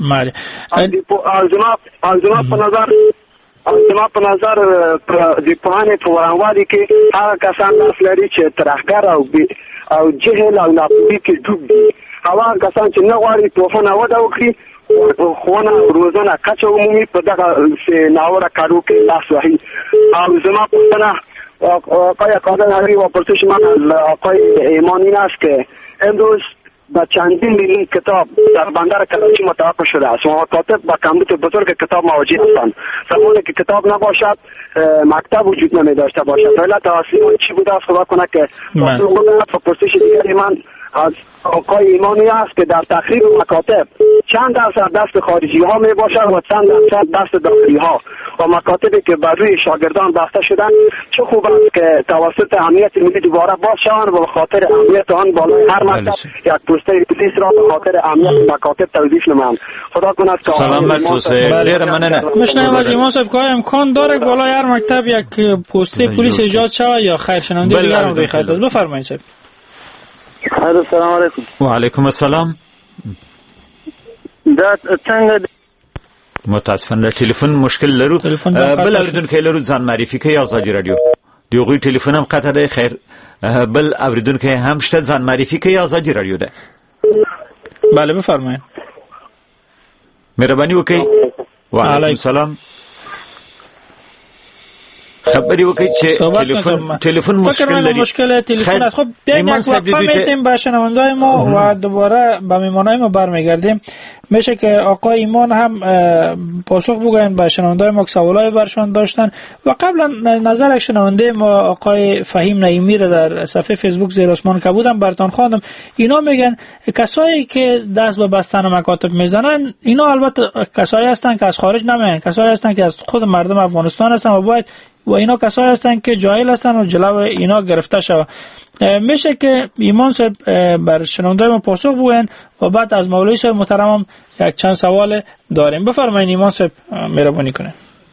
Speaker 9: زما په نظر د پوهنې په ورانوالي کې هغه کسان لاس لري چې ترهګر او جهل او ناپوهي کې ډوب دي. هغه کسان چې نه غواړي پوهنه وده وکړي، ښوونه روزنه کچه عمومي په دغه ناوړه کارو کې لاس وهي. او زما پوښتنه آقای قادر حبیب و پرسش من از آقای ایمانی این است که امروز با چندین میلیون کتاب در بندر کراچی متوقف شده است و مکاتب با کمبود بزرگ کتاب مواجه هستند. زمانی که کتاب نباشد مکتب وجود نمی داشته باشد. فعلا توصیه چی بوده است خدا کنه که پرسش دیگری من از آقای ایمانی است که در تخریب مکاتب چند درصد دست خارجی ها می باشد و چند درصد دست داخلی ها و مکاتبی که بر روی شاگردان بسته شدن. چه خوب است که توسط امنیت ملی دوباره باز شوند و به خاطر امنیت آن بالای هر مکتب یک پوسته پلیس را به خاطر امنیت مکاتب توظیف نمایند. خدا کنه که
Speaker 7: سلام بر تو ډیر مننه.
Speaker 8: مشنوم از ایمان صاحب که امکان داره که بالای هر مکتب یک پوسته پلیس ایجاد شود یا خیر شنونده دیگر هم روی خط است. بفرمایید صاحب.
Speaker 12: السلام علیکم.
Speaker 7: و علیکم السلام.
Speaker 12: دا څنګه
Speaker 7: متاسفانه تلیفون مشکل لرو. بل اوریدونکو لرو ځان معرفي کوي. آزادی رادیو دیوغوی تلیفون هم قطع ده. خیر بل اوریدونکو هم شته ځان معرفي کوي. آزادی رادیو ده.
Speaker 8: بله بفرمایید.
Speaker 7: مهرباني وکړئ. و علیکم السلام. خبرې وکړي چې تلفن
Speaker 8: مشکل تلفن است. خب بیاین یک وقفه میتیم به شنوندای ما و دوباره به میمانای ما برمیگردیم. میشه که آقای ایمان هم پاسخ بگوین به شنوندای ما که سوالای برشان داشتن. و قبلا نظر شنونده ما آقای فهیم نعیمی را در صفحه فیسبوک زیر آسمان کبود هم براتون خواندم. اینا میگن کسایی که دست به بستن مکاتب میزنن اینا البته کسایی هستن که از خارج نمیان، کسایی هستن که از خود مردم افغانستان هستن و باید و اینا کسایی هستن که جاهل هستن و جلو اینا گرفته شود. میشه که ایمان صاحب بر شنونده ما پاسخ بگوین و بعد از مولوی صاحب محترم یک چند سوال داریم. بفرمایید ایمان صاحب مهربانی کنید.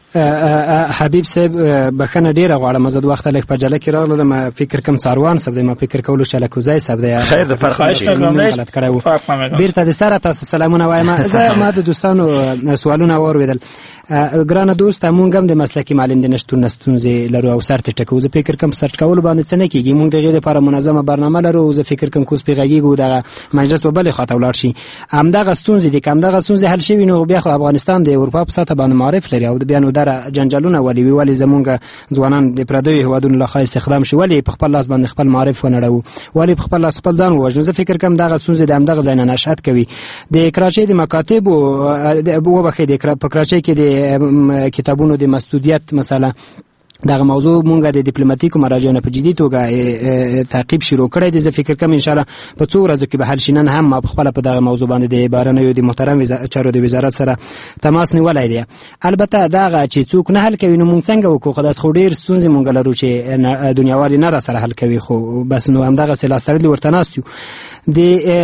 Speaker 11: حبیب صاحب بخنه ډیره غواړم زه د وخت لږ په جله کې راغلم. ما فکر کوم څاروان صاحب دی، ما فکر کولو چې لکوزای صاحب دی.
Speaker 7: خیر د فرق
Speaker 11: غلط کړو. بیرته د سره تاسو سلامونه وایم. ما د دوستانو سوالونه اوریدل. ګرانه دوست مونږ هم د مسلکي معلم د نشټون ستونزې لرو او سر ته ټکو. زه فکر کوم سرچ کول باندې څه نه کیږي. مونږ دغه لپاره منظمه برنامه لرو. زه فکر کوم کوس پیغاګیګو د مجلس په بل خاطر ولاړ شي. همدغه ستونزې دي، همدغه ستونزې حل شي نو بیا خو افغانستان د اروپا په سطح باندې معرف لري او د بیان در جنجالونه ولی زمونږ ځوانان د پردوی هوادونو له خوا استخدام شي، ولی په خپل لاس باندې خپل معرف ونړو، ولی په خپل لاس خپل ځان ووژنو. زه فکر کوم دغه ستونزې د همدغه ځای نه نشأت کوي. د کراچۍ د مکاتب او په کراچۍ کې د کتابونو د مسدودیت مسله دغه موضوع مونږه د ډیپلوماټیکو مراجعینو په جدي توګه تعقیب شروع کړی دی. زه فکر کوم ان شاء الله په څو ورځو کې به حل شي. نن هم ما خپل په دغه موضوع باندې د بهرنیو د محترم چارو د وزارت سره تماس نیولای دی. البته دغه چې څوک نه حل کوي نو مونږ څنګه وکړو؟ خدای خو ډیر ستونزې مونږ لرو چې دنیاوالي نه را سره حل کوي، خو بس نو هم دغه سلاستړي ورته ناستو. د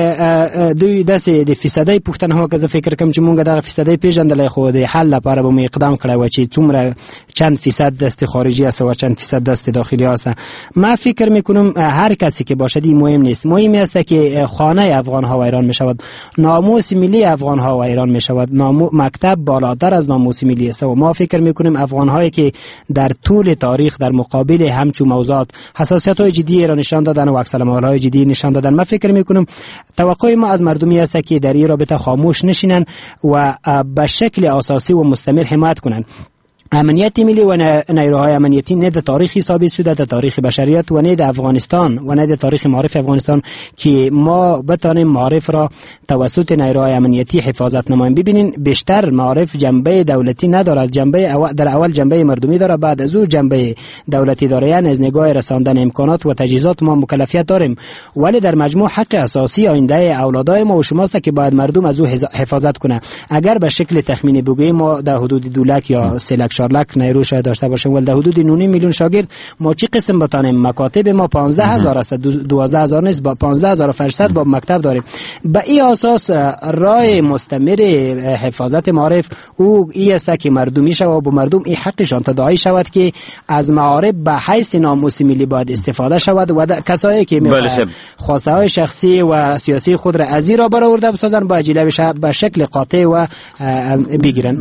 Speaker 11: دوی داسې د فیصدي پوښتنه هو که زه فکر کوم چې مونږ دغه فیصدي پیژندلای، خو د حل لپاره به مو اقدام کړی و چې څومره چند فیصد دست خارجی است و چند فیصد دست داخلی است. ما فکر میکنم هر کسی که باشد این مهم نیست. مهم است که خانه افغان ها ویران می شود، ناموس ملی افغان ها ویران می شود. مکتب بالاتر از ناموس ملی است و ما فکر میکنیم افغان هایی که در طول تاریخ در مقابل همچون موضوعات حساسیت های جدی را نشان دادن و عکس العمل های جدی نشان دادن، ما فکر میکنم توقع ما از مردمی است که در این رابطه خاموش نشینن و به شکل اساسی و مستمر حمایت کنند. امنیت ملی و نیروهای امنیتی نه در تاریخی ثابت شده، در تاریخ بشریت و نه در افغانستان و نه در تاریخ معارف افغانستان که ما بتانیم معارف را توسط نیروهای امنیتی حفاظت نماییم. ببینین بیشتر معارف جنبه دولتی ندارد، در اول جنبه مردمی داره، بعد از او جنبه دولتی داره. یعنی از نگاه رساندن امکانات و تجهیزات ما مکلفیت داریم، ولی در مجموع حق اساسی آینده اولادای ما و شماست که باید مردم از او حفاظت کنه. اگر به شکل تخمینی بگوییم ما در حدود 2 لک یا 3 لک 4 لک نیرو شاید داشته باشیم، ولی در حدود 9 میلیون شاگرد ما چی قسم بتانیم؟ مکاتب ما 15000 است، 12000 نیست، با 15500 با مکتب داریم. به این اساس راه مستمر حفاظت معارف او این است که مردمی شود و با مردم این حقشان تداعی شود که از معارف به حیث ناموس ملی باید استفاده شود و کسایی که خواسته های شخصی و سیاسی خود را از این را برآورده بسازن با جلوه به شکل قاطع و بگیرن.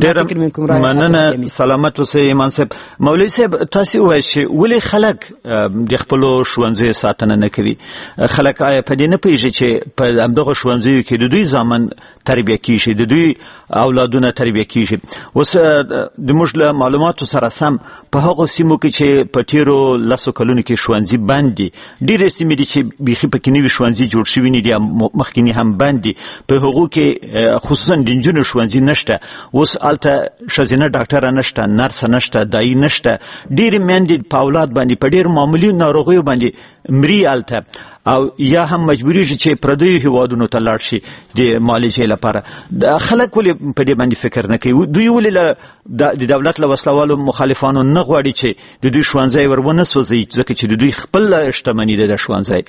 Speaker 7: مننه. سلامت اوسئ ایمان صاحب. مولوی صاحب تاسو وایئ چې ولې خلک د خپلو ښوونځیو ساتنه نه کوي؟ خلک آیا په دې نه پوهېږي چې په همدغه ښوونځیو کې د دوی زامن تربیه کیږي، د دوی اولادونه تربیه کیږي؟ اوس د موږ له معلوماتو سره سم په هغو سیمو کې چې په تیرو 10 کلونو کې ښوونځي بند دي، ډېرې سیمې دي چې بیخي پکې نوي ښوونځي جوړ شوي نه دي، مخکیني هم بند دي. په هغو کې خصوصا د نجونو ښوونځي نشته. اوس هلته ښځینه ډاکټره نشته، نرسه نشته، دایي نشته. ډېرې میندې په اولاد باندې په ډېر معمولي ناروغیو باندې مري هلته، او یا هم مجبوریږي چې پردیو هیوادونو ته لاړ شي د معالجې لپاره. خلک ولې په دې باندې فکر نه کوي؟ دوی ولې د دولت له وسلوالو مخالفانو نه غواړي چې د دوی ښوونځی ور ونه سوځوي، ځکه چې د دوی خپل شتمني ده د ښوونځی؟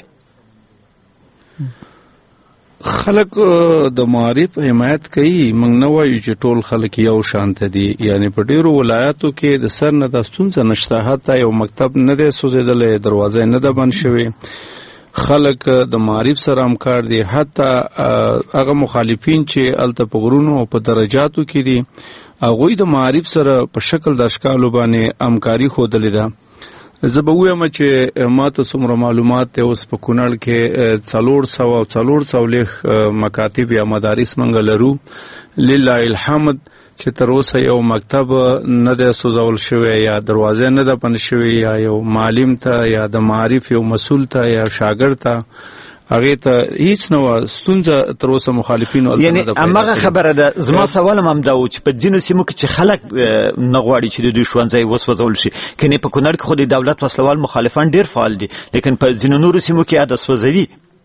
Speaker 10: خلک د معارف حمایت کوي. موږ نه وایو چې ټول خلک یو شانته دي، یعنی په ډیرو ولایاتو کې د سر نه د ستونزه نشته، حتی یو مکتب نه دی سوځېدلی، دروازه نه ده بند شوې. خلک د معارف سره همکار دي، حتی هغه مخالفین چې هلته په غرونو او په درجاتو کې دي هغوی د معارف سره په شکل د اشکالو باندې همکاري ښودلې ده. زه به ووایم چې ما ته څومره معلومات دی، اوس په کونړ کې 400 مکاتب یا مدارس موږ لرو، لله الحمد، چې تر اوسه یو مکتب نه د سوزول شوی یا دروازه نه د بند شوی یا یو معلم ته یا د معارف یو مسول ته یا شاګرد ته هغه ته هیڅ نو ستونزه تر اوسه مخالفینو
Speaker 7: یعنی هغه خبره ده. زما سوال هم دا و چې په ځینو سیمو کې چې خلک نه غواړي چې د دوی ښوونځی وسوځول شي، کني په کونړ کې خو د دولت وسلوال مخالفان ډیر فعال دي، لیکن په ځینو نورو سیمو کې د سوځوي.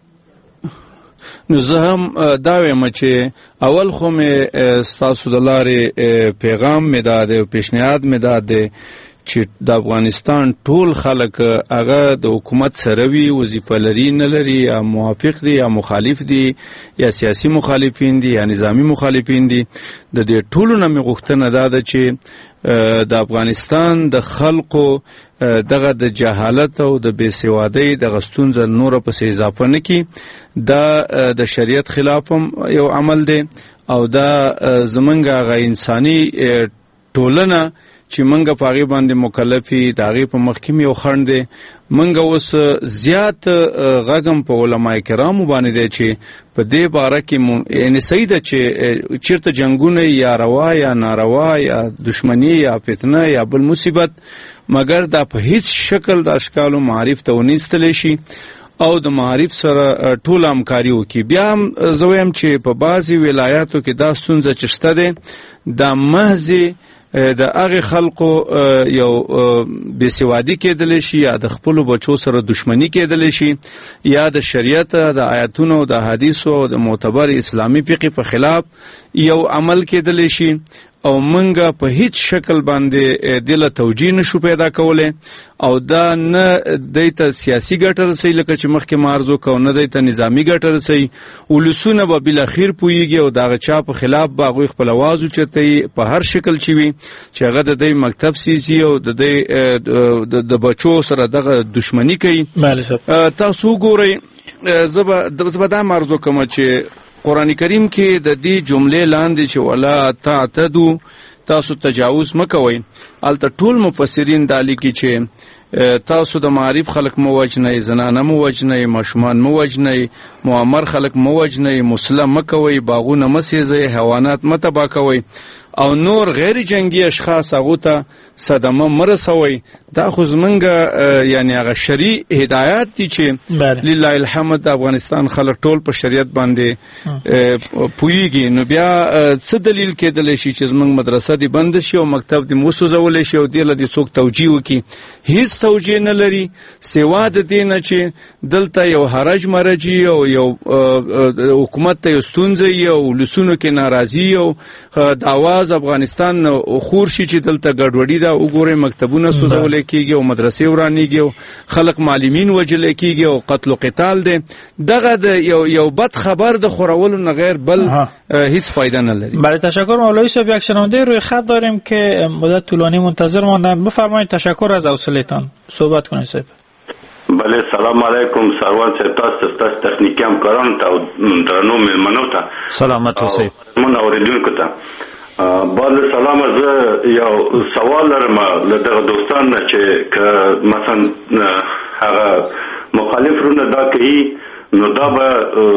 Speaker 10: نو زه هم دا وایم چې اول خو مې ستاسو د لارې پیغام مې دا دی، پیشنهاد مې دا دی چې د افغانستان ټول خلک هغه د حکومت سره وي، وظیفه لري نه لري، یا موافق دي یا مخالف دي یا سیاسي مخالفین دي یا نظامی مخالفین دي، د دې ټولو نه مې غوښتنه دا ده چې د افغانستان د خلکو دغه د جهالت او د بېسوادۍ دغه ستونزه نوره پسې اضافه نه کړي. دا د شریعت خلاف هم یو عمل دی او دا زمونږ هغه انساني ټولنه چې منګه په هغې باندې مکلفي د هغې په مخ کې یو خنډ دی. منګه اوس زیات غږم په علماء کرامو باندې دی چې په دې باره کې یعنې صحیح ده چې چېرته جنګونه یا روا یا ناروا یا دشمني یا فتنه یا بل مصیبت، مګر دا په هیڅ شکل د اشکالو معارف ته ونه ایستلی شي او د معارف سره ټول همکاري وکړي. بیا هم زه وایم چې په بعضې ولایاتو کې دا ستونزه چې شته دی، دا محض د هغه خلکو یو بېسوادي کېدلی شي یا د خپلو بچو سره دشمني کېدلی شي یا د شریعت د آیاتونو او د حدیثو او د معتبر اسلامي فقه په خلاف یو عمل کېدلی شي او منګه په هیڅ شکل باندې دله توجیه نشو پیدا کولی او دا نه دیته سیاسي ګټه رسوي لکه چې مخکې ما عرض وکړو، نه دیته نظامي ګټه رسوي. ولسونه به بالاخیر پوهیږي او د هغه چا په خلاف به هغوی خپل اواز اوچتوي په هر شکل چې وي چې هغه د دوی مکتب سیزي او د دوی د بچو سره دغه دشمني کوي. تاسو وګورئ، زه به دا عرض وکړم چې قرآن کریم کې د دې جملې لاندې چې ولا تعتدوا، تاسو تجاوز مکوئ، هلته ټول مفسرین دا لیکي چې تاسو د معارف خلق مو وجنئ، زنانه مو وجنئ، ماشومان مو وجنئ، معمر خلق مو وجنئ، مسلم مکوئ، باغونه مسیزئ، حیوانات متبا کوئ او نور غیر جنگی اشخاص هغو ته صدمه مرسوي. دا خو زمونږ یعنی هغه شرعي هدایات دي چې لله الحمد د افغانستان خلک ټول په شریعت باندې پوهیږي. نو بیا څه دلیل کېدلی شي چې زمونږ مدرسه دې بند شي او مکتب دې وسوځولی شي او دې له دې څوک توجیه وکړي؟ هیڅ توجیه نه لري سوا د دې نه چې دلته یو حرج مرجي او یو حکومت ته یو ستونزه وي او ولسونو کې ناراضي او د اواز افغانستان خور شي چې دلته ګډوډي ده. وګورئ مکتبونه سوځول کېږي او مدرسې ورانېږي او خلک معلمین وژل کېږي او قتل و قتال دی. دغه د یو بد خبر د خورولو نه غیر بل هیچ فایده نداره.
Speaker 8: بله تشکر مولوی صاحب. یک شنونده روی خط داریم که مدت طولانی منتظر ماندن. بفرمایید. تشکر از حوصله‌تان. صحبت کنید صاحب.
Speaker 13: بله سلام علیکم سروان صاحب، تاسو تخنیکی همکارانو ته او درنو مېلمنو ته
Speaker 7: سلامت اوسئ.
Speaker 13: من اوریدونکو ته بعد سلام. زه یو سوال لرم له دغه دوستان نه چې مثلا هغه مخالف رونه دا کوي نو دا به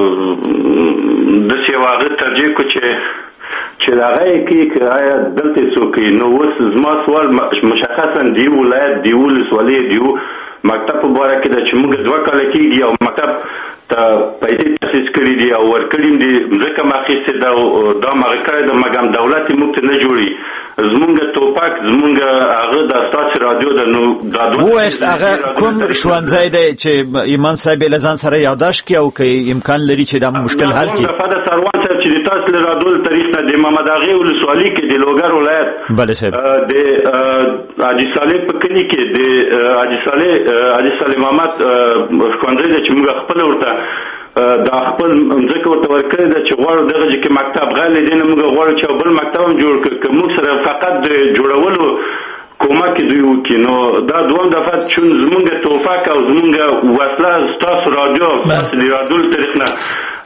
Speaker 13: داسې یو هغه ترجیح کو چې هغه یې کوي که آیا دلته څوک نو اوس زما سوال مشخصا دی ولایت دی ولسوالۍ دی مکتب په باره کې ده چې موږ 2 کاله کېږي او مکتب ته پیسې تاسیس کړي دي او ورکړي دي ځکه ما اخیستې ده او دا مغه کړی ده مګم دولت یې موږ ته نه جوړي زمونږ توپک زمونږ هغه د ستاسو رادیو ده نو دا
Speaker 7: وایست هغه کوم ښوونځی دی چې ایمان صاحب له ځان سره یاداشت کړي او که امکان لري چې دا مشکل حل کړي؟
Speaker 13: فدا سروان صاحب چې د تاسو له رادیو تاریخ نه د محمد اغه ولسوالۍ کې د لوګر ولایت
Speaker 7: بله صاحب
Speaker 13: د حاجي صالح په کلی کې د حاجي صالح محمد ښوونځی دی چې موږ خپل ورته دا خپل ځکه ورته ورکړی ده چې غواړو دغه کې مکتب غیر دی نه موږ غواړو چې بل مکتب هم جوړ کړو که موږ سره فقط د جوړولو کومک دوی وکړي نو دا دوم دفعه چون زمونږ توفک او زمونږ وسله ستاسو رادیو بس د رادیو تاریخ نه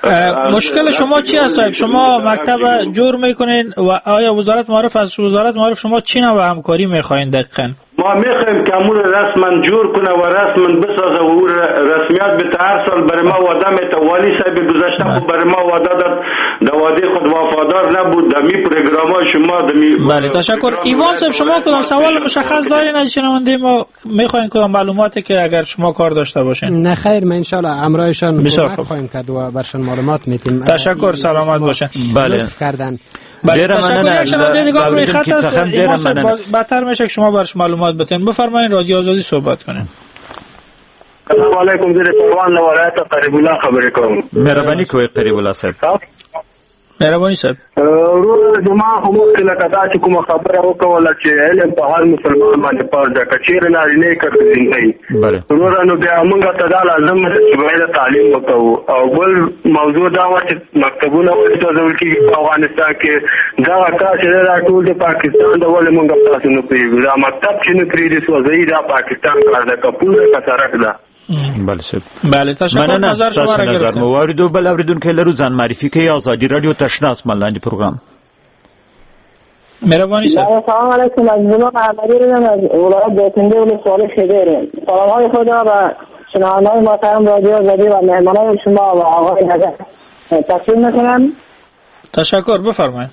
Speaker 8: مشکل شما چی است صاحب؟ شما مکتب جور میکنین و آیا وزارت معارف از وزارت معارف شما چی نوع همکاری میخواین دقیقاً؟
Speaker 13: ما میخوایم که امور رسما جور کنه و رسما بسازه و او رسمیت به هر سال برای ما وعده میده. والی صاحب گذشته خود برای ما وعده داد، در وعده خود وفادار نبود. در می پروگرام شما
Speaker 8: بله تشکر. ایوان صاحب شما کدام سوال مشخص دارین از شنونده ما؟ میخواین کدام معلوماتی که اگر شما کار داشته باشین؟
Speaker 11: نه خیر، ما ان شاء الله امرایشان کمک خواهیم کرد و برشان معلومات میتیم.
Speaker 8: تشکر، سلامت باشین.
Speaker 7: بله
Speaker 11: کردن.
Speaker 8: تشکر. یک شنونده دیگه روی خط است، بهتر میشه که شما برش معلومات بتین. بفرمایید رادیو آزادی صحبت کنین.
Speaker 9: السلام علیکم، زیر پروان ولایت قریب الله خبرې کوم.
Speaker 7: مهرباني کوئ قریب الله صاحب.
Speaker 8: مهرباني صاحب.
Speaker 9: زما هم کله کدا چې کوم خبره وکوله چې علم په هر مسلمان باندې فرض ده، کچیر نارینه کړی.
Speaker 7: بله.
Speaker 9: نو بیا موږ ته دا لازم ده چې باید تعلیم وکړو. او بل موضوع دا و چې مکتبونه وځول کېږي په افغانستان کې. دا کار چې دا ټول د پاکستان د ولې موږ تاسو نه پیږو. دا مکتب چې نه پریږدي سوځي دا پاکستان کار ده، کپور کسرک ده.
Speaker 7: بله صاحب.
Speaker 8: بله تشکر. نظر شما را گرفتم.
Speaker 7: مواردو بل اوریدونکو لرو ځان معرفي کوي. آزادی رادیو تشنه اسمان لاندې پروګرام.
Speaker 8: مهربانی صاحب.
Speaker 12: السلام علیکم، از جناب احمدی از ولایت دهکندی ولسوالی خیبر. سلامهای خود را به شنوندگان محترم رادیو آزادی و مهمانان شما و آقای نظر تقدیم میکنم.
Speaker 8: تشکر، بفرمایید.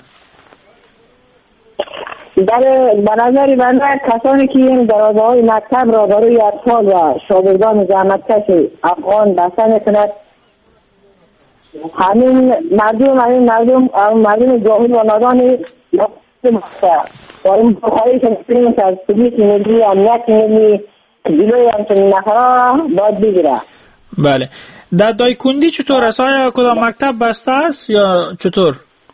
Speaker 12: به نظر بنده کسانی که این درازه‌های مکتب را برای اطفال و شاگردان زحمتکش افغان بسته میکند، همین مردم جاهل و نادان و این بخواهی که می‌کنیم که از پلیس ملی، امنیت ملی جلوی همچنین نفرها باید بگیره.
Speaker 8: بله. در دایکندی چطور است؟ آیا کدام مکتب بسته است یا چطور؟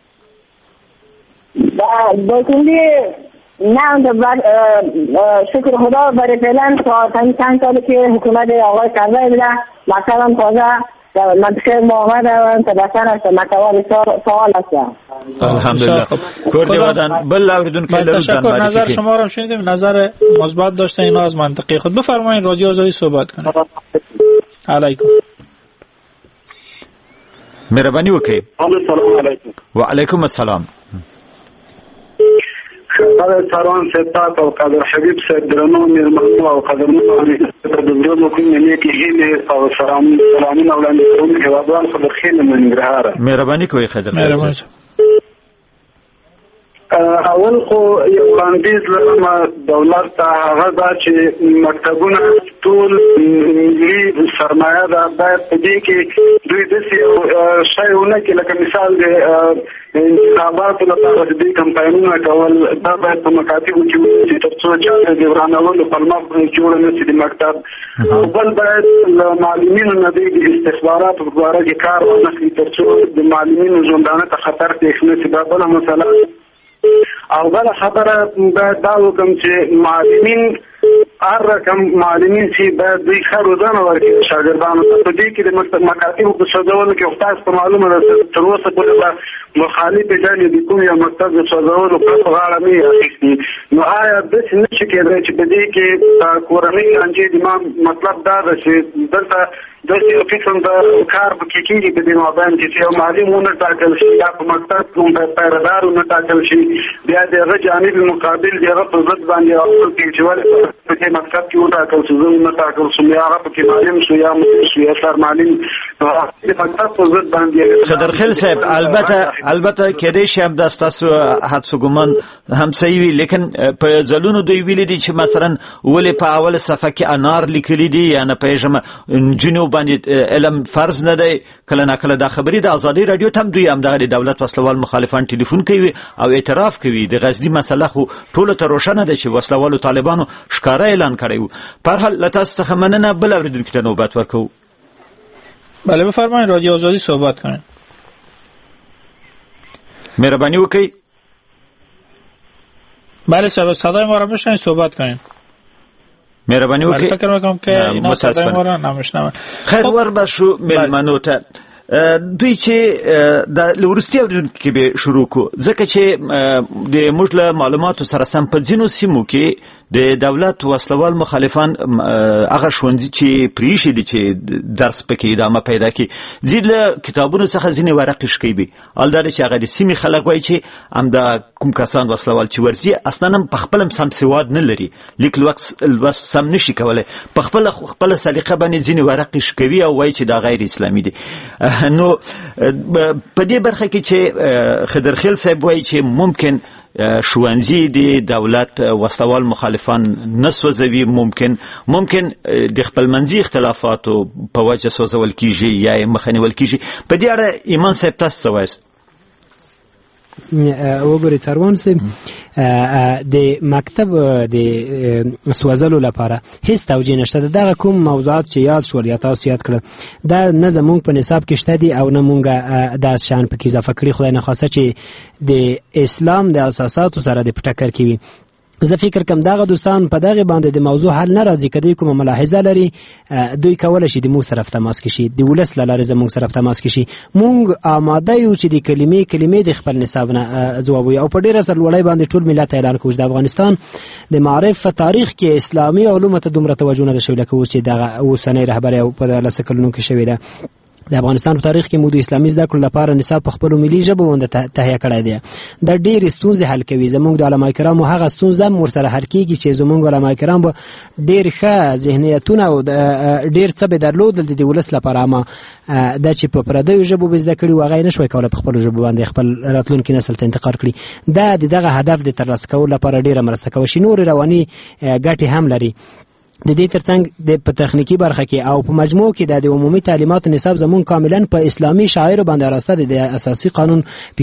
Speaker 12: دایکندی نه، شکر خدا برای فعلا تا چند سالی که حکومت آقای کرزی بوده مکتب هم تازه در منطقه محمد تبسن است، مکتب سوال است.
Speaker 7: الحمدلله. کردی ودن بل اوریدون که لرو
Speaker 8: تشکر. نظر شما را شنیدیم، نظر مثبت داشته اینا از منطقه خود. بفرمایید رادیو آزادی صحبت کنید. علیکم.
Speaker 7: مهربانی وکړئ.
Speaker 9: السلام علیکم.
Speaker 7: و علیکم السلام.
Speaker 9: قدر سروان ستات او قدر حبیب صاحب درنو میرمنو او قدر مصطفی د زړه کوم نیکی هیله او سلامونه وړاندې کوم هیوادوال خو د خیل منګرهاره.
Speaker 7: مهرباني کوئ خدای.
Speaker 9: اول خو یو وړاندیز لرم دولت ته، هغه دا چې مکتبونه ټول ملي سرمایه ده، باید په دې کې دوی داسې شی ونه کړي لکه مثال د انتخاباتو لپاره د دې کمپاینونه کول، دا باید په مکاتبو کې وشي تر څو چې د ورانولو پلمه جوړه نه شي د مکتب. او بل باید له معلمینو نه د استخباراتو په باره کې کار ونه کړي تر څو د معلمینو ژوندانه ته خطر پېښ نه شي. دا بله مسله. او بل خبره باید دا وکړم چې معلمین هر رقم معلمین چې باید دوی ښه روزنه ورکړي شاګردانو ته. په دې کې د مکاتبو په سوځولو کې تاسو ته معلومه ده تر اوسه پورې به مخالفې ډلې د کوم یو مکتب د سوځولو په غاړه نه یې اخیستي. نو آیا داسې نه شي کېدای چې په دې کې کورنۍ لانجې د مطلب دا ده چې دلته داسې یو قسم د کار پکې کېږي په دې مابین کې چې یو معلم ونه ټاکل شي یا په مکتب کوم پیردار ونه ټاکل شي، بیا د هغه جانب مقابل د هغه په ضد باندې راوړل کېږي چې ولې په دې مکتب کې وټاکل شو، زه ونه ټاکل شم، یا هغه پکې معلم شو یا مدیر شو یا سر معلم د مکتب په ضد باندې.
Speaker 7: خضرخیل صاحب البته کېدای شي هم دا ستاسو حدس و ګمان هم صحیح وي، لیکن په ځلونو دوی ویلي دي چې مثلا ولې په اوله صفحه کې انار لیکلي دي یا نه پېژنم نجونو باندې علم فرض نه دی. کله نه کله دا خبرې د آزادی رادیو ته هم دوی هم د دولت وسلوال مخالفان ټلیفون کوي او اعتراف کوي. د غزنی مسله خو ټولو ته روښانه ده چې وسلوالو طالبانو ښکاره اعلان کړی و. په هر حال له تاسو څخه مننه. بل اوریدونکي ته نوبت ورکوو.
Speaker 8: بله بفرمایید رادیو آزادی صحبت کنید.
Speaker 7: مهربانی وکړئ.
Speaker 8: بله صدای ما را بشنوید صحبت کنید.
Speaker 7: مهربانی وکړئ.
Speaker 8: فکر میکنم که اینا صدای ما را نمیشنوند.
Speaker 7: خیر ور بشو ملمنو ته دوی چې د لورستي اوریدونکو کې به شروع کو، ځکه چې د موږ له معلوماتو سره سم په ځینو سیمو کې د دولت وسلوال مخالفان هغه ښوونځي چې پریښي دي چې درس پکې ادامه پیدا کړي ځینې له کتابونو څخه ځینې ورقې شکوي حال دا دی چې هغه د سیمې خلک وایي چې همدا کوم کسان وسلوال چې ورځي اصلا هم په خپل سم سواد نه لري لیک لوست سم نشي کولی په خپل سلیقه باندې ځینې ورقې شکوي او وایي چې دا غیر اسلامي دي نو په دې برخه کې چې خضرخیل صاحب وایي چې ممکن ښوونځي د دولت وسلوال مخالفان نه سوځوي ممکن د خپلمنځي اختلافاتو په وجه سوځول کیږي یا یې مخه نیول کیږي په دې اړه ایمان صاحب تاسو څه وایاست
Speaker 11: وګورئ تروان صاحب د مکتب د سوځلو لپاره هیڅ توجیه نشته دغه کوم موضوعات چې یاد شول یا تاسو یاد کړل دا نه زمونږ په نصاب کې شته دي او نه مونږ دا شان پکې اضافه کړي خدای نه خواسته چې د اسلام د اساساتو سره د ټکر کوي زه فکر کوم دغه دوستان په دغه باندې د موضوع حل نه راځي کدی کوم ملاحظه لري دوی کولای شي د مو سره تماس کشي د ولس لاره زموږ سره تماس کشي مونږ آماده یو چې د کلمې د خپل نصاب نه جواب او په ډیره سره وړای باندې ټول ملت اعلان کوي د افغانستان د معرف په تاریخ کې اسلامي علوم ته دومره توجه نه شوی لکه چې دغه اوسنۍ رهبری او په لسکلونو کې شوی ده د افغانستان په تاریخ کې مو د اسلامي زده کړو لپاره نصاب په خپل ملي ژبه باندې تهیه کړی دی د ډېر ستونزې حل کوي زموږ د علماء کرامو هغه ستونزه مور سره حل کیږي چې زموږ علماء کرام به ډېر ښه ذهنیتونه او ډېر څه به درلودل د ولس لپاره اما دا چې په پردیو ژبو به زده کړي وغه نه شوي کولای په خپل ژبه باندې خپل راتلونکي نسل ته انتقال کړي دا دغه هدف د ترلاسه کولو لپاره ډېره مرسته کوي شي نور رواني ګټې هم لري د دې ترڅنګ د په تخنیکی برخه کې او په مجموع کې د عمومي تعلیمات نصاب زمون کاملا په اسلامي شاعر باندې راسته د اساسي قانون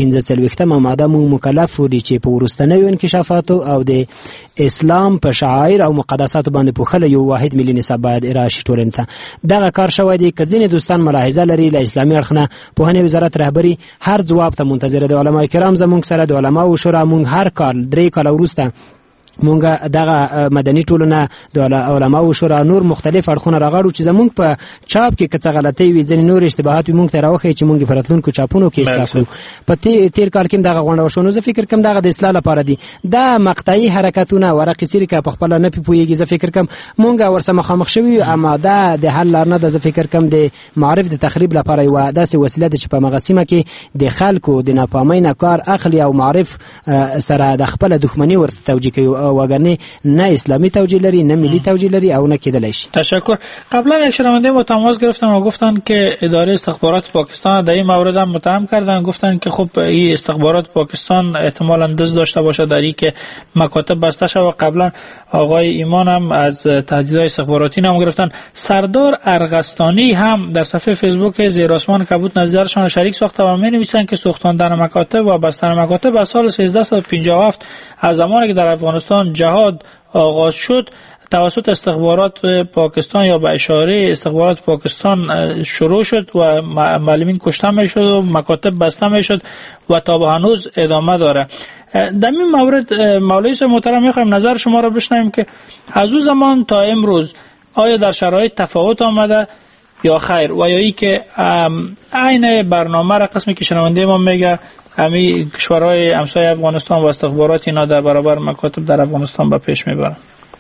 Speaker 11: 15 ماده مو مکلف ودی چې په ورستنوي انکشافات او د اسلام په شاعر او مقدسات باندې په خله یو واحد ملي نصاب باید ارائه شي ټولنه دغه کار شوی دی کځینې دوستان ملاحظه لري له اسلامي اړخنه په هنه وزارت رهبری هر جواب ته منتظر دي علماء کرام زمون سره د علماء او شورا مون هر کال 3 کال ورسته مونږه دغه مدني ټولنه د علماء او شورا نور مختلف اړخونه راغړو چې زمونږ په چاپ کې کڅ غلطي وي ځینې نور اشتباهات وي مونږ ته راوخی چې مونږ فراتلونکو چاپونو کې اصلاح کړو په تیر کال کې دغه غونډه وشو نو زه فکر کوم دغه د اصلاح لپاره دي دا مقطعي حرکتونه ورقې سری کې په خپل نه پیږي زه فکر کوم مونږ ورسره مخامخ شوی اما دا د حل لار نه د زه فکر کوم د معرف د تخریب لپاره یو داسې وسیله ده چې په مغاسمه کې د خلکو د ناپامۍ نه کار اخلي او معرف سره د خپل دښمنی ورته توجیه کوي وگرنه نه اسلامی توجیه لري نه ملی توجیه لري او نه کېدلی شي.
Speaker 8: تشکر. قبلا یک شنونده ما تماس گرفتن و گفتن که اداره استخبارات پاکستان در این مورد هم متهم کردن گفتن که خب این استخبارات پاکستان احتمالاً دست داشته باشه در این که مکاتب بسته شده و قبلا آقای ایمان هم از تهدیدهای استخباراتی نام گرفتن. سردار ارغستانی هم در صفحه فیسبوک زیر آسمان کبوت نظرشان شریک ساخته و می‌نویسند که سوختاندن مکاتب و بستن مکاتب از سال 1357 از زمانی که در افغانستان جهاد آغاز شد توسط استخبارات پاکستان یا به اشاره استخبارات پاکستان شروع شد و معلمین کشته میشد و مکاتب بسته میشد و تا به هنوز ادامه داره. در این مورد مولوی صاحب محترم میخوایم نظر شما را بشنویم که از اون زمان تا امروز آیا در شرایط تفاوت آمده یا خیر و یا ای که عین برنامه را قسمی که شنونده ما میگه همین کشورهای همسایه افغانستان و استخبارات اینا در برابر مکاتب در افغانستان به پیش میبرن؟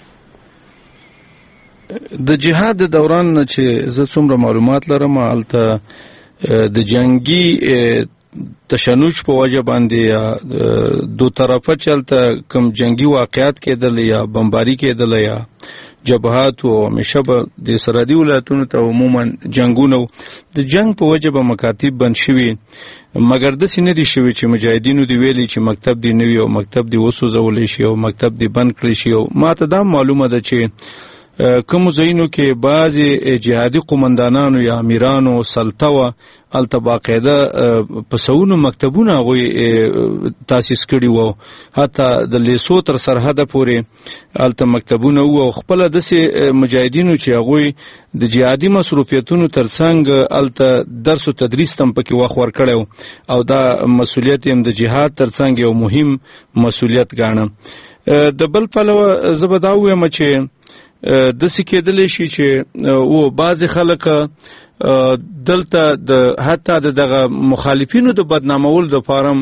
Speaker 10: د جهاد دوران چې زه څومره معلومات لرم البته د جنگي تشنج په وجه باندې دو طرفه چلته کوم جنگي واقعیت کېدل یا بمباری کېدل یا جبهات او همیشه به د سرحدي ولایتونو ته عموما جنگونه د جنگ په وجه به مکاتب بند شوي مګر د سینې دي شوي چې مجاهدینو دی ویلي چې مکتب دی نوی او مکتب دی وسوځول شي او مکتب دی بند کړی شي او ماته دا معلومه ده چې کوم ځایونو کې بعضی جهادي قومندانانو یا امیرانو سلطه الته باقاعده پسونو مکتبونه غوي تاسیس کړي وو حتی د لیسو تر سرحد پورې الته مکتبونه وو خپل د مجاهدینو چې غوي د جهادي مصروفیتونو ترڅنګ الته درس او تدریس تم پکې واخور کړو او دا مسولیت هم د جهاد ترڅنګ یو مهم مسولیت ګاڼه. د بل پلوه زبداوې مچې د سکیدل شي چې او بعض خلک دلته د حتی دغه مخالفینو د بدنامول د فارم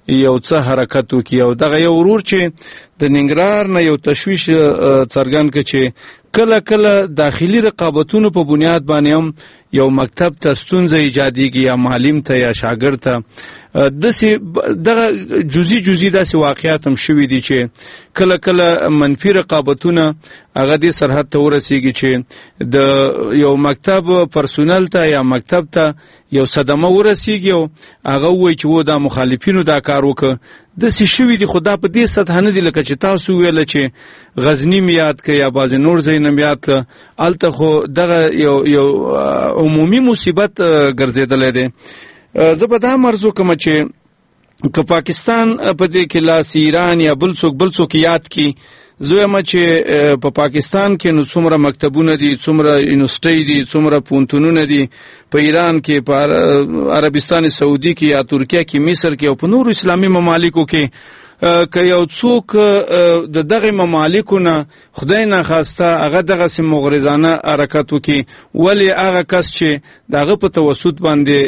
Speaker 10: یو څه حرکت وکړي. او دغه یو ورور چې د ننګرهار نه یو تشویش څرګند کړ چې کله کله داخلي رقابتونو په بنیاد باندې هم یو مکتب ته ستونزه ایجادېږي یا معلم ته یا شاګرد ته. دغه جزئی داسې واقعیات هم شوي دي چې کله کله منفي رقابتونه هغه دې سرحد ته ورسیږي چې د یو مکتب پرسونل ته یا مکتب ته یو صدمه ورسیږي او هغه وایي چې و دا مخالفینو دا کار وکړ. داسې شوي دي، خو دا په دې سطح نه دي لکه چې تاسو ویله چې غزني م یاد کړئ یا بعضې نور ځایونه م یاد کړه. هلته خو دغه یو عمومي مصیبت ګرځېدلی دی. زه به دا مرز وکړم چې که پاکستان په دې کې لاس ایران یا بل څوک یاد کړي، زه وایم چې په پاکستان کې نو څومره مکتبونه دي، څومره یونیورسټۍ دي، څومره پوهنتونونه دي، په ایران کې، په عربستان سعودي کې یا ترکیه کې، مصر کې او په نورو اسلامي ممالکو کې که یو څوک د دغه ممالکو نه خدای ناخواسته هغه دغسې مغرضانه حرکت وکړي، ولې هغه کس چې د هغه په توسط باندې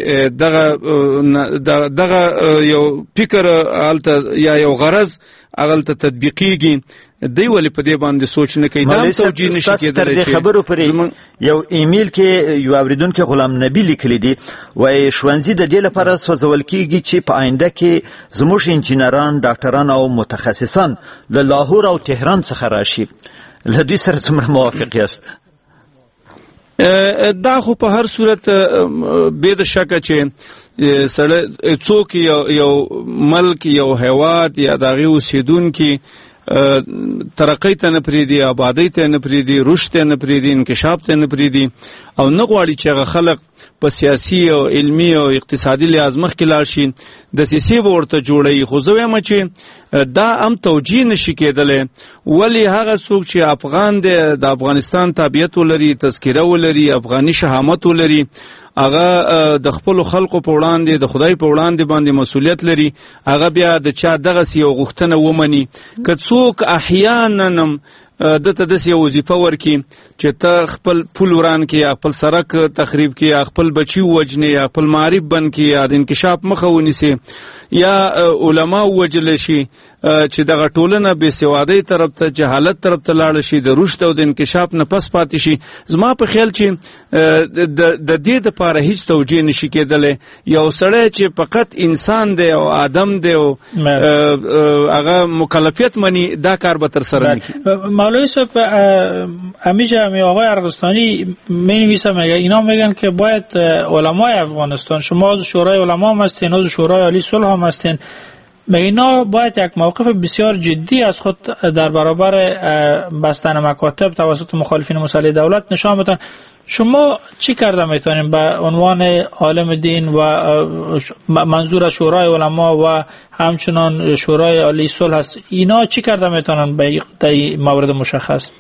Speaker 10: دغه یو فکر هلته یا یو غرض هغلته تطبیقیږي، دی ولې په دې باندې سوچ نه کوي؟ دا هم توجیه نشي کېدلی.
Speaker 7: چې خبرو پرې یو ایمیل کې یو اوریدونکي غلام نبی لیکلی دی، وایي ښوونځي د دې لپاره سوځول کېږي چې په آینده کې زموږ انجینران، ډاکټران او متخصصان له لاهور او تهران څخه راشي. له دوی سره څومره موافق یاست؟
Speaker 10: دا خو په هر صورت بې د شکه چې څوک یو ملک، یو هیواد یا د هغې اوسېدونکي ترقی ته نه پرېږدي، آبادۍ ته نه پرېږدي، رشد ته نه پرېږدي، انکشاف ته نه پرېږدي او نه غواړي چې هغه خلق په سیاسي او علمي او اقتصادي لحاظ مخکې لاړ شي، دسیسې به ورته جوړوي. خو زه وایم چې دا هم توجیه نشي کېدلی. ولې هغه څوک چې افغان دی، د افغانستان تابعیت ولري، تذکره ولري، افغاني شهامت ولري، هغه د خپل خلکو په وړاندې، د خدای په وړاندې باندې مسؤلیت لري، هغه بیا د چا دغسې یو غوښتنه ومني. که څوک احیانا دته داسې یو وظیفه ورکړي چې ته خپل پول وران کړي یا خپل سړک تخریب کړي یا خپل بچي ووجنې یا خپل معارف بند کړي یا د انکشاف مخه ونیسي یا علما ووجلی شي، چې دغه ټولنه بېسوادۍ طرف ته، جهالت طرف ته لاړه شي، د رشد او د انکشاف نه پس پاتې شي. زما په خیال چې د دې دپاره هیڅ توجیه نشي کېدلی. یو سړی چې فقط انسان دی او آدم دی او هغه مکلفیت مني، دا کار به ترسره نه کړي.
Speaker 8: مولوی صاحب، همیشه آقای ارغستانی می‌نویسه، میگه اینا میگن که باید علمای افغانستان، شما از شورای علما هم هستین، از شورای عالی صلح هم هستین، اینا باید یک موقف بسیار جدی از خود در برابر بستن مکاتب توسط مخالفین مسلح دولت نشان بدن. شما چی کرده میتونین به عنوان عالم دین و منظور شورای علما و همچنان شورای عالی صلح هست، اینا چی کرده میتونن به این مورد مشخص؟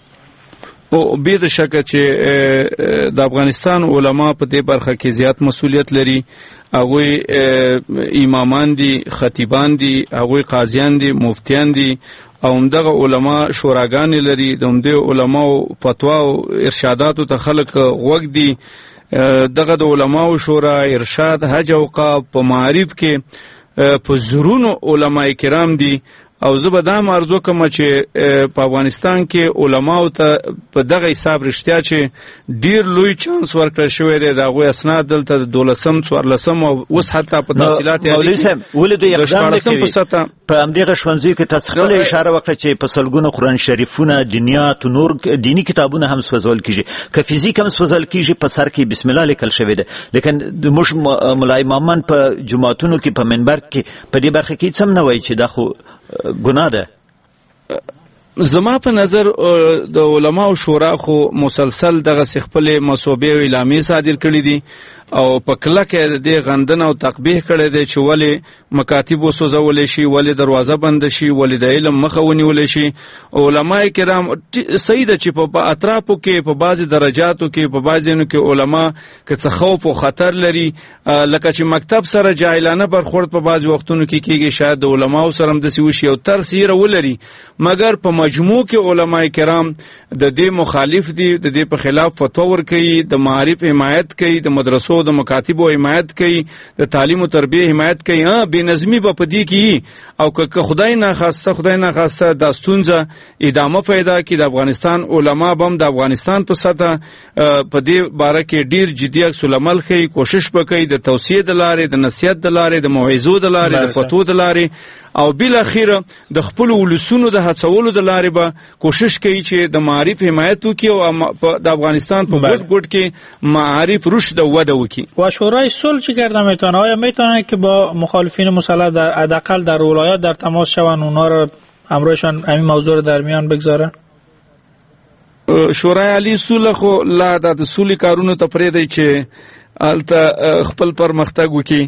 Speaker 10: او بې د شکه چې د افغانستان علما په دې برخه کې زیات مسؤلیت لري. هغوی امامان دي، خطیبان دي، هغوی قاضیان دي، مفتیان دي او همدغه علما شوراګانې لري. د همدې علماو فتوا او ارشاداتو ته خلک غوږ دي. دغه د علماو شورا، ارشاد، حج او اوقاف په معارف کې په زرونو علما کرام دي. او زه به دا عرض کوم چې په افغانستان کې علماو ته په دغه حساب رښتیا چې ډیر لوی چانس ورکړل شوی دی. د هغوی اسناد دلته د 12م، 14م او اوس حتی په تحصیلات
Speaker 7: مولوي صاحب ولې دوی اقدام نه کوي؟ په همدغه ښوونځیو کې تاسو خپله اشاره وکړه چې په سلګونو قرآن شریفونه، دینیات او نور دینی کتابونه هم سوځول کېږي، که فزیک هم سوځول کېږي، په سر کې بسم الله لیکل شوی دی. لیکن موږ ملا امامان په جوماتونو کې، په منبر کې په دې برخه کې هېڅ هم نه وایي چې دا خو ګناه ده.
Speaker 10: زما په نظر د علماو شورا خو مسلسل دغه خپل مصوبې او اعلامیې صادر کړي دي او په کلکه د غندنه او تقبیح کړي دي چې ولې مکاتب وسوځول شي، ولې دروازه بند شي، ولې د علم مخه ونیول شي. علما کرام صحیح ده چې په اطرافو کې، په بعضی درجاتو کې، په بعضینو کې علما که څه خوف او خطر لري، لکه چې مکتب سره جاهلانه برخورد په بعض وختونو کې کېږي، شاید د علماو سره هم داسې وشي او ترس یې ولري، مګر په مجموع کې علما کرام د دې مخالف دي، د دې په خلاف فتوا ورکوي، د معارف حمایت کوي، د مدرسو د مکاتبو حمایت کوي، د تعلیم او تربیه حمایت کوي. بې نظمي به په دې کې او که خدای ناخواسته د ستونزه ادامه پیدا کړي، د افغانستان علما بم د افغانستان په سطح په دې باره کې ډیر جدي عکس العمل کوي، کوشش وکړي د توصیه د لارې، د نصیحت د لارې، د موعظو د لارې، د فتوا د لارې، او بل اخیره د خپل ولسونو د هڅولو د لارې به کوشش کوي چې د معارف حمایت وکړي او د افغانستان په ګډ کې معارف رشد و وده وکړي.
Speaker 8: و شورای صلح چی کرده میتونه؟ آیا میتونه که با مخالفین مسلح در حداقل در ولایات در تماس شون، اونا رو همراهشان همین موضوع رو در میان بگذارن؟
Speaker 10: شورای عالی صلح خو لا د صلح کارونو ته پرېږدي چې الته خپل پرمختګ وکړي.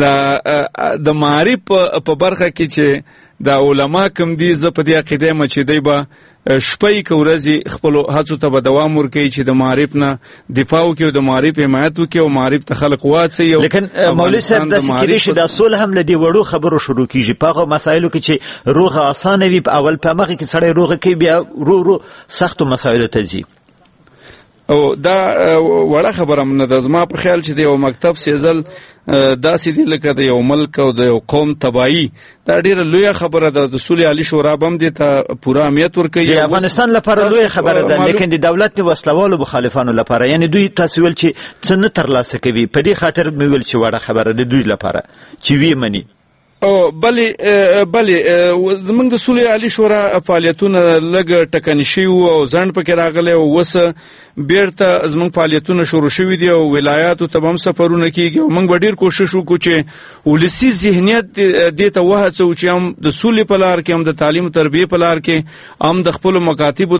Speaker 10: د معارف په برخه کې چې د علما کوم دي، زه په دې عقیده یم چې دوی به شپې که ورځې خپلو هڅو ته به دوام ورکوي چې د معارف نه دفاع وکړي او د معارف حمایت وکړي او معارف ته خلک واڅوي.
Speaker 7: لیکن مولوي صاحب داسې کېدای شي دا صلح هم له دې وړو خبرو شروع کېږي، په هغو مسایلو کې چې روغه اسانه وي، په اول په مخکې کې سړی روغه کوي، بیا ورو سختو مسایلو ته ځي.
Speaker 10: او دا وړه خبره نه ده. زما په خیال چې د یو مکتب سیزل داسې دی لکه د یو ملک او د یو قوم تباہی، دا ډیره لویه خبره ده. د صلح عالی شورا بم دې ته پوره اهمیت ورکوي.
Speaker 7: د افغانستان لپاره لویه خبره ده، لیکن د دولت د وسلوالو مخالفانو لپاره، یعنی دوی تاسو ویل چې څه نه ترلاسه کوي، په دې خاطر مې ویل چې وړه خبره ده دوی لپاره چې وی مني.
Speaker 10: او بلې زمونږ د صلح عالی شورا فعالیتونه لږ ټکني شوي او ځنډ پکې راغلی او اوس بیرته زمونږ فعالیتونه شروع شوي دي او ولایاتو ته هم سفرونه کیږي او موږ به ډېر کوشش وکړو چې ولسي ذهنیت دې ته وهڅوو چې هم د صلح په لار کې، هم د تعلیم او تربیه په لار کې، هم د خپلو مکاتبو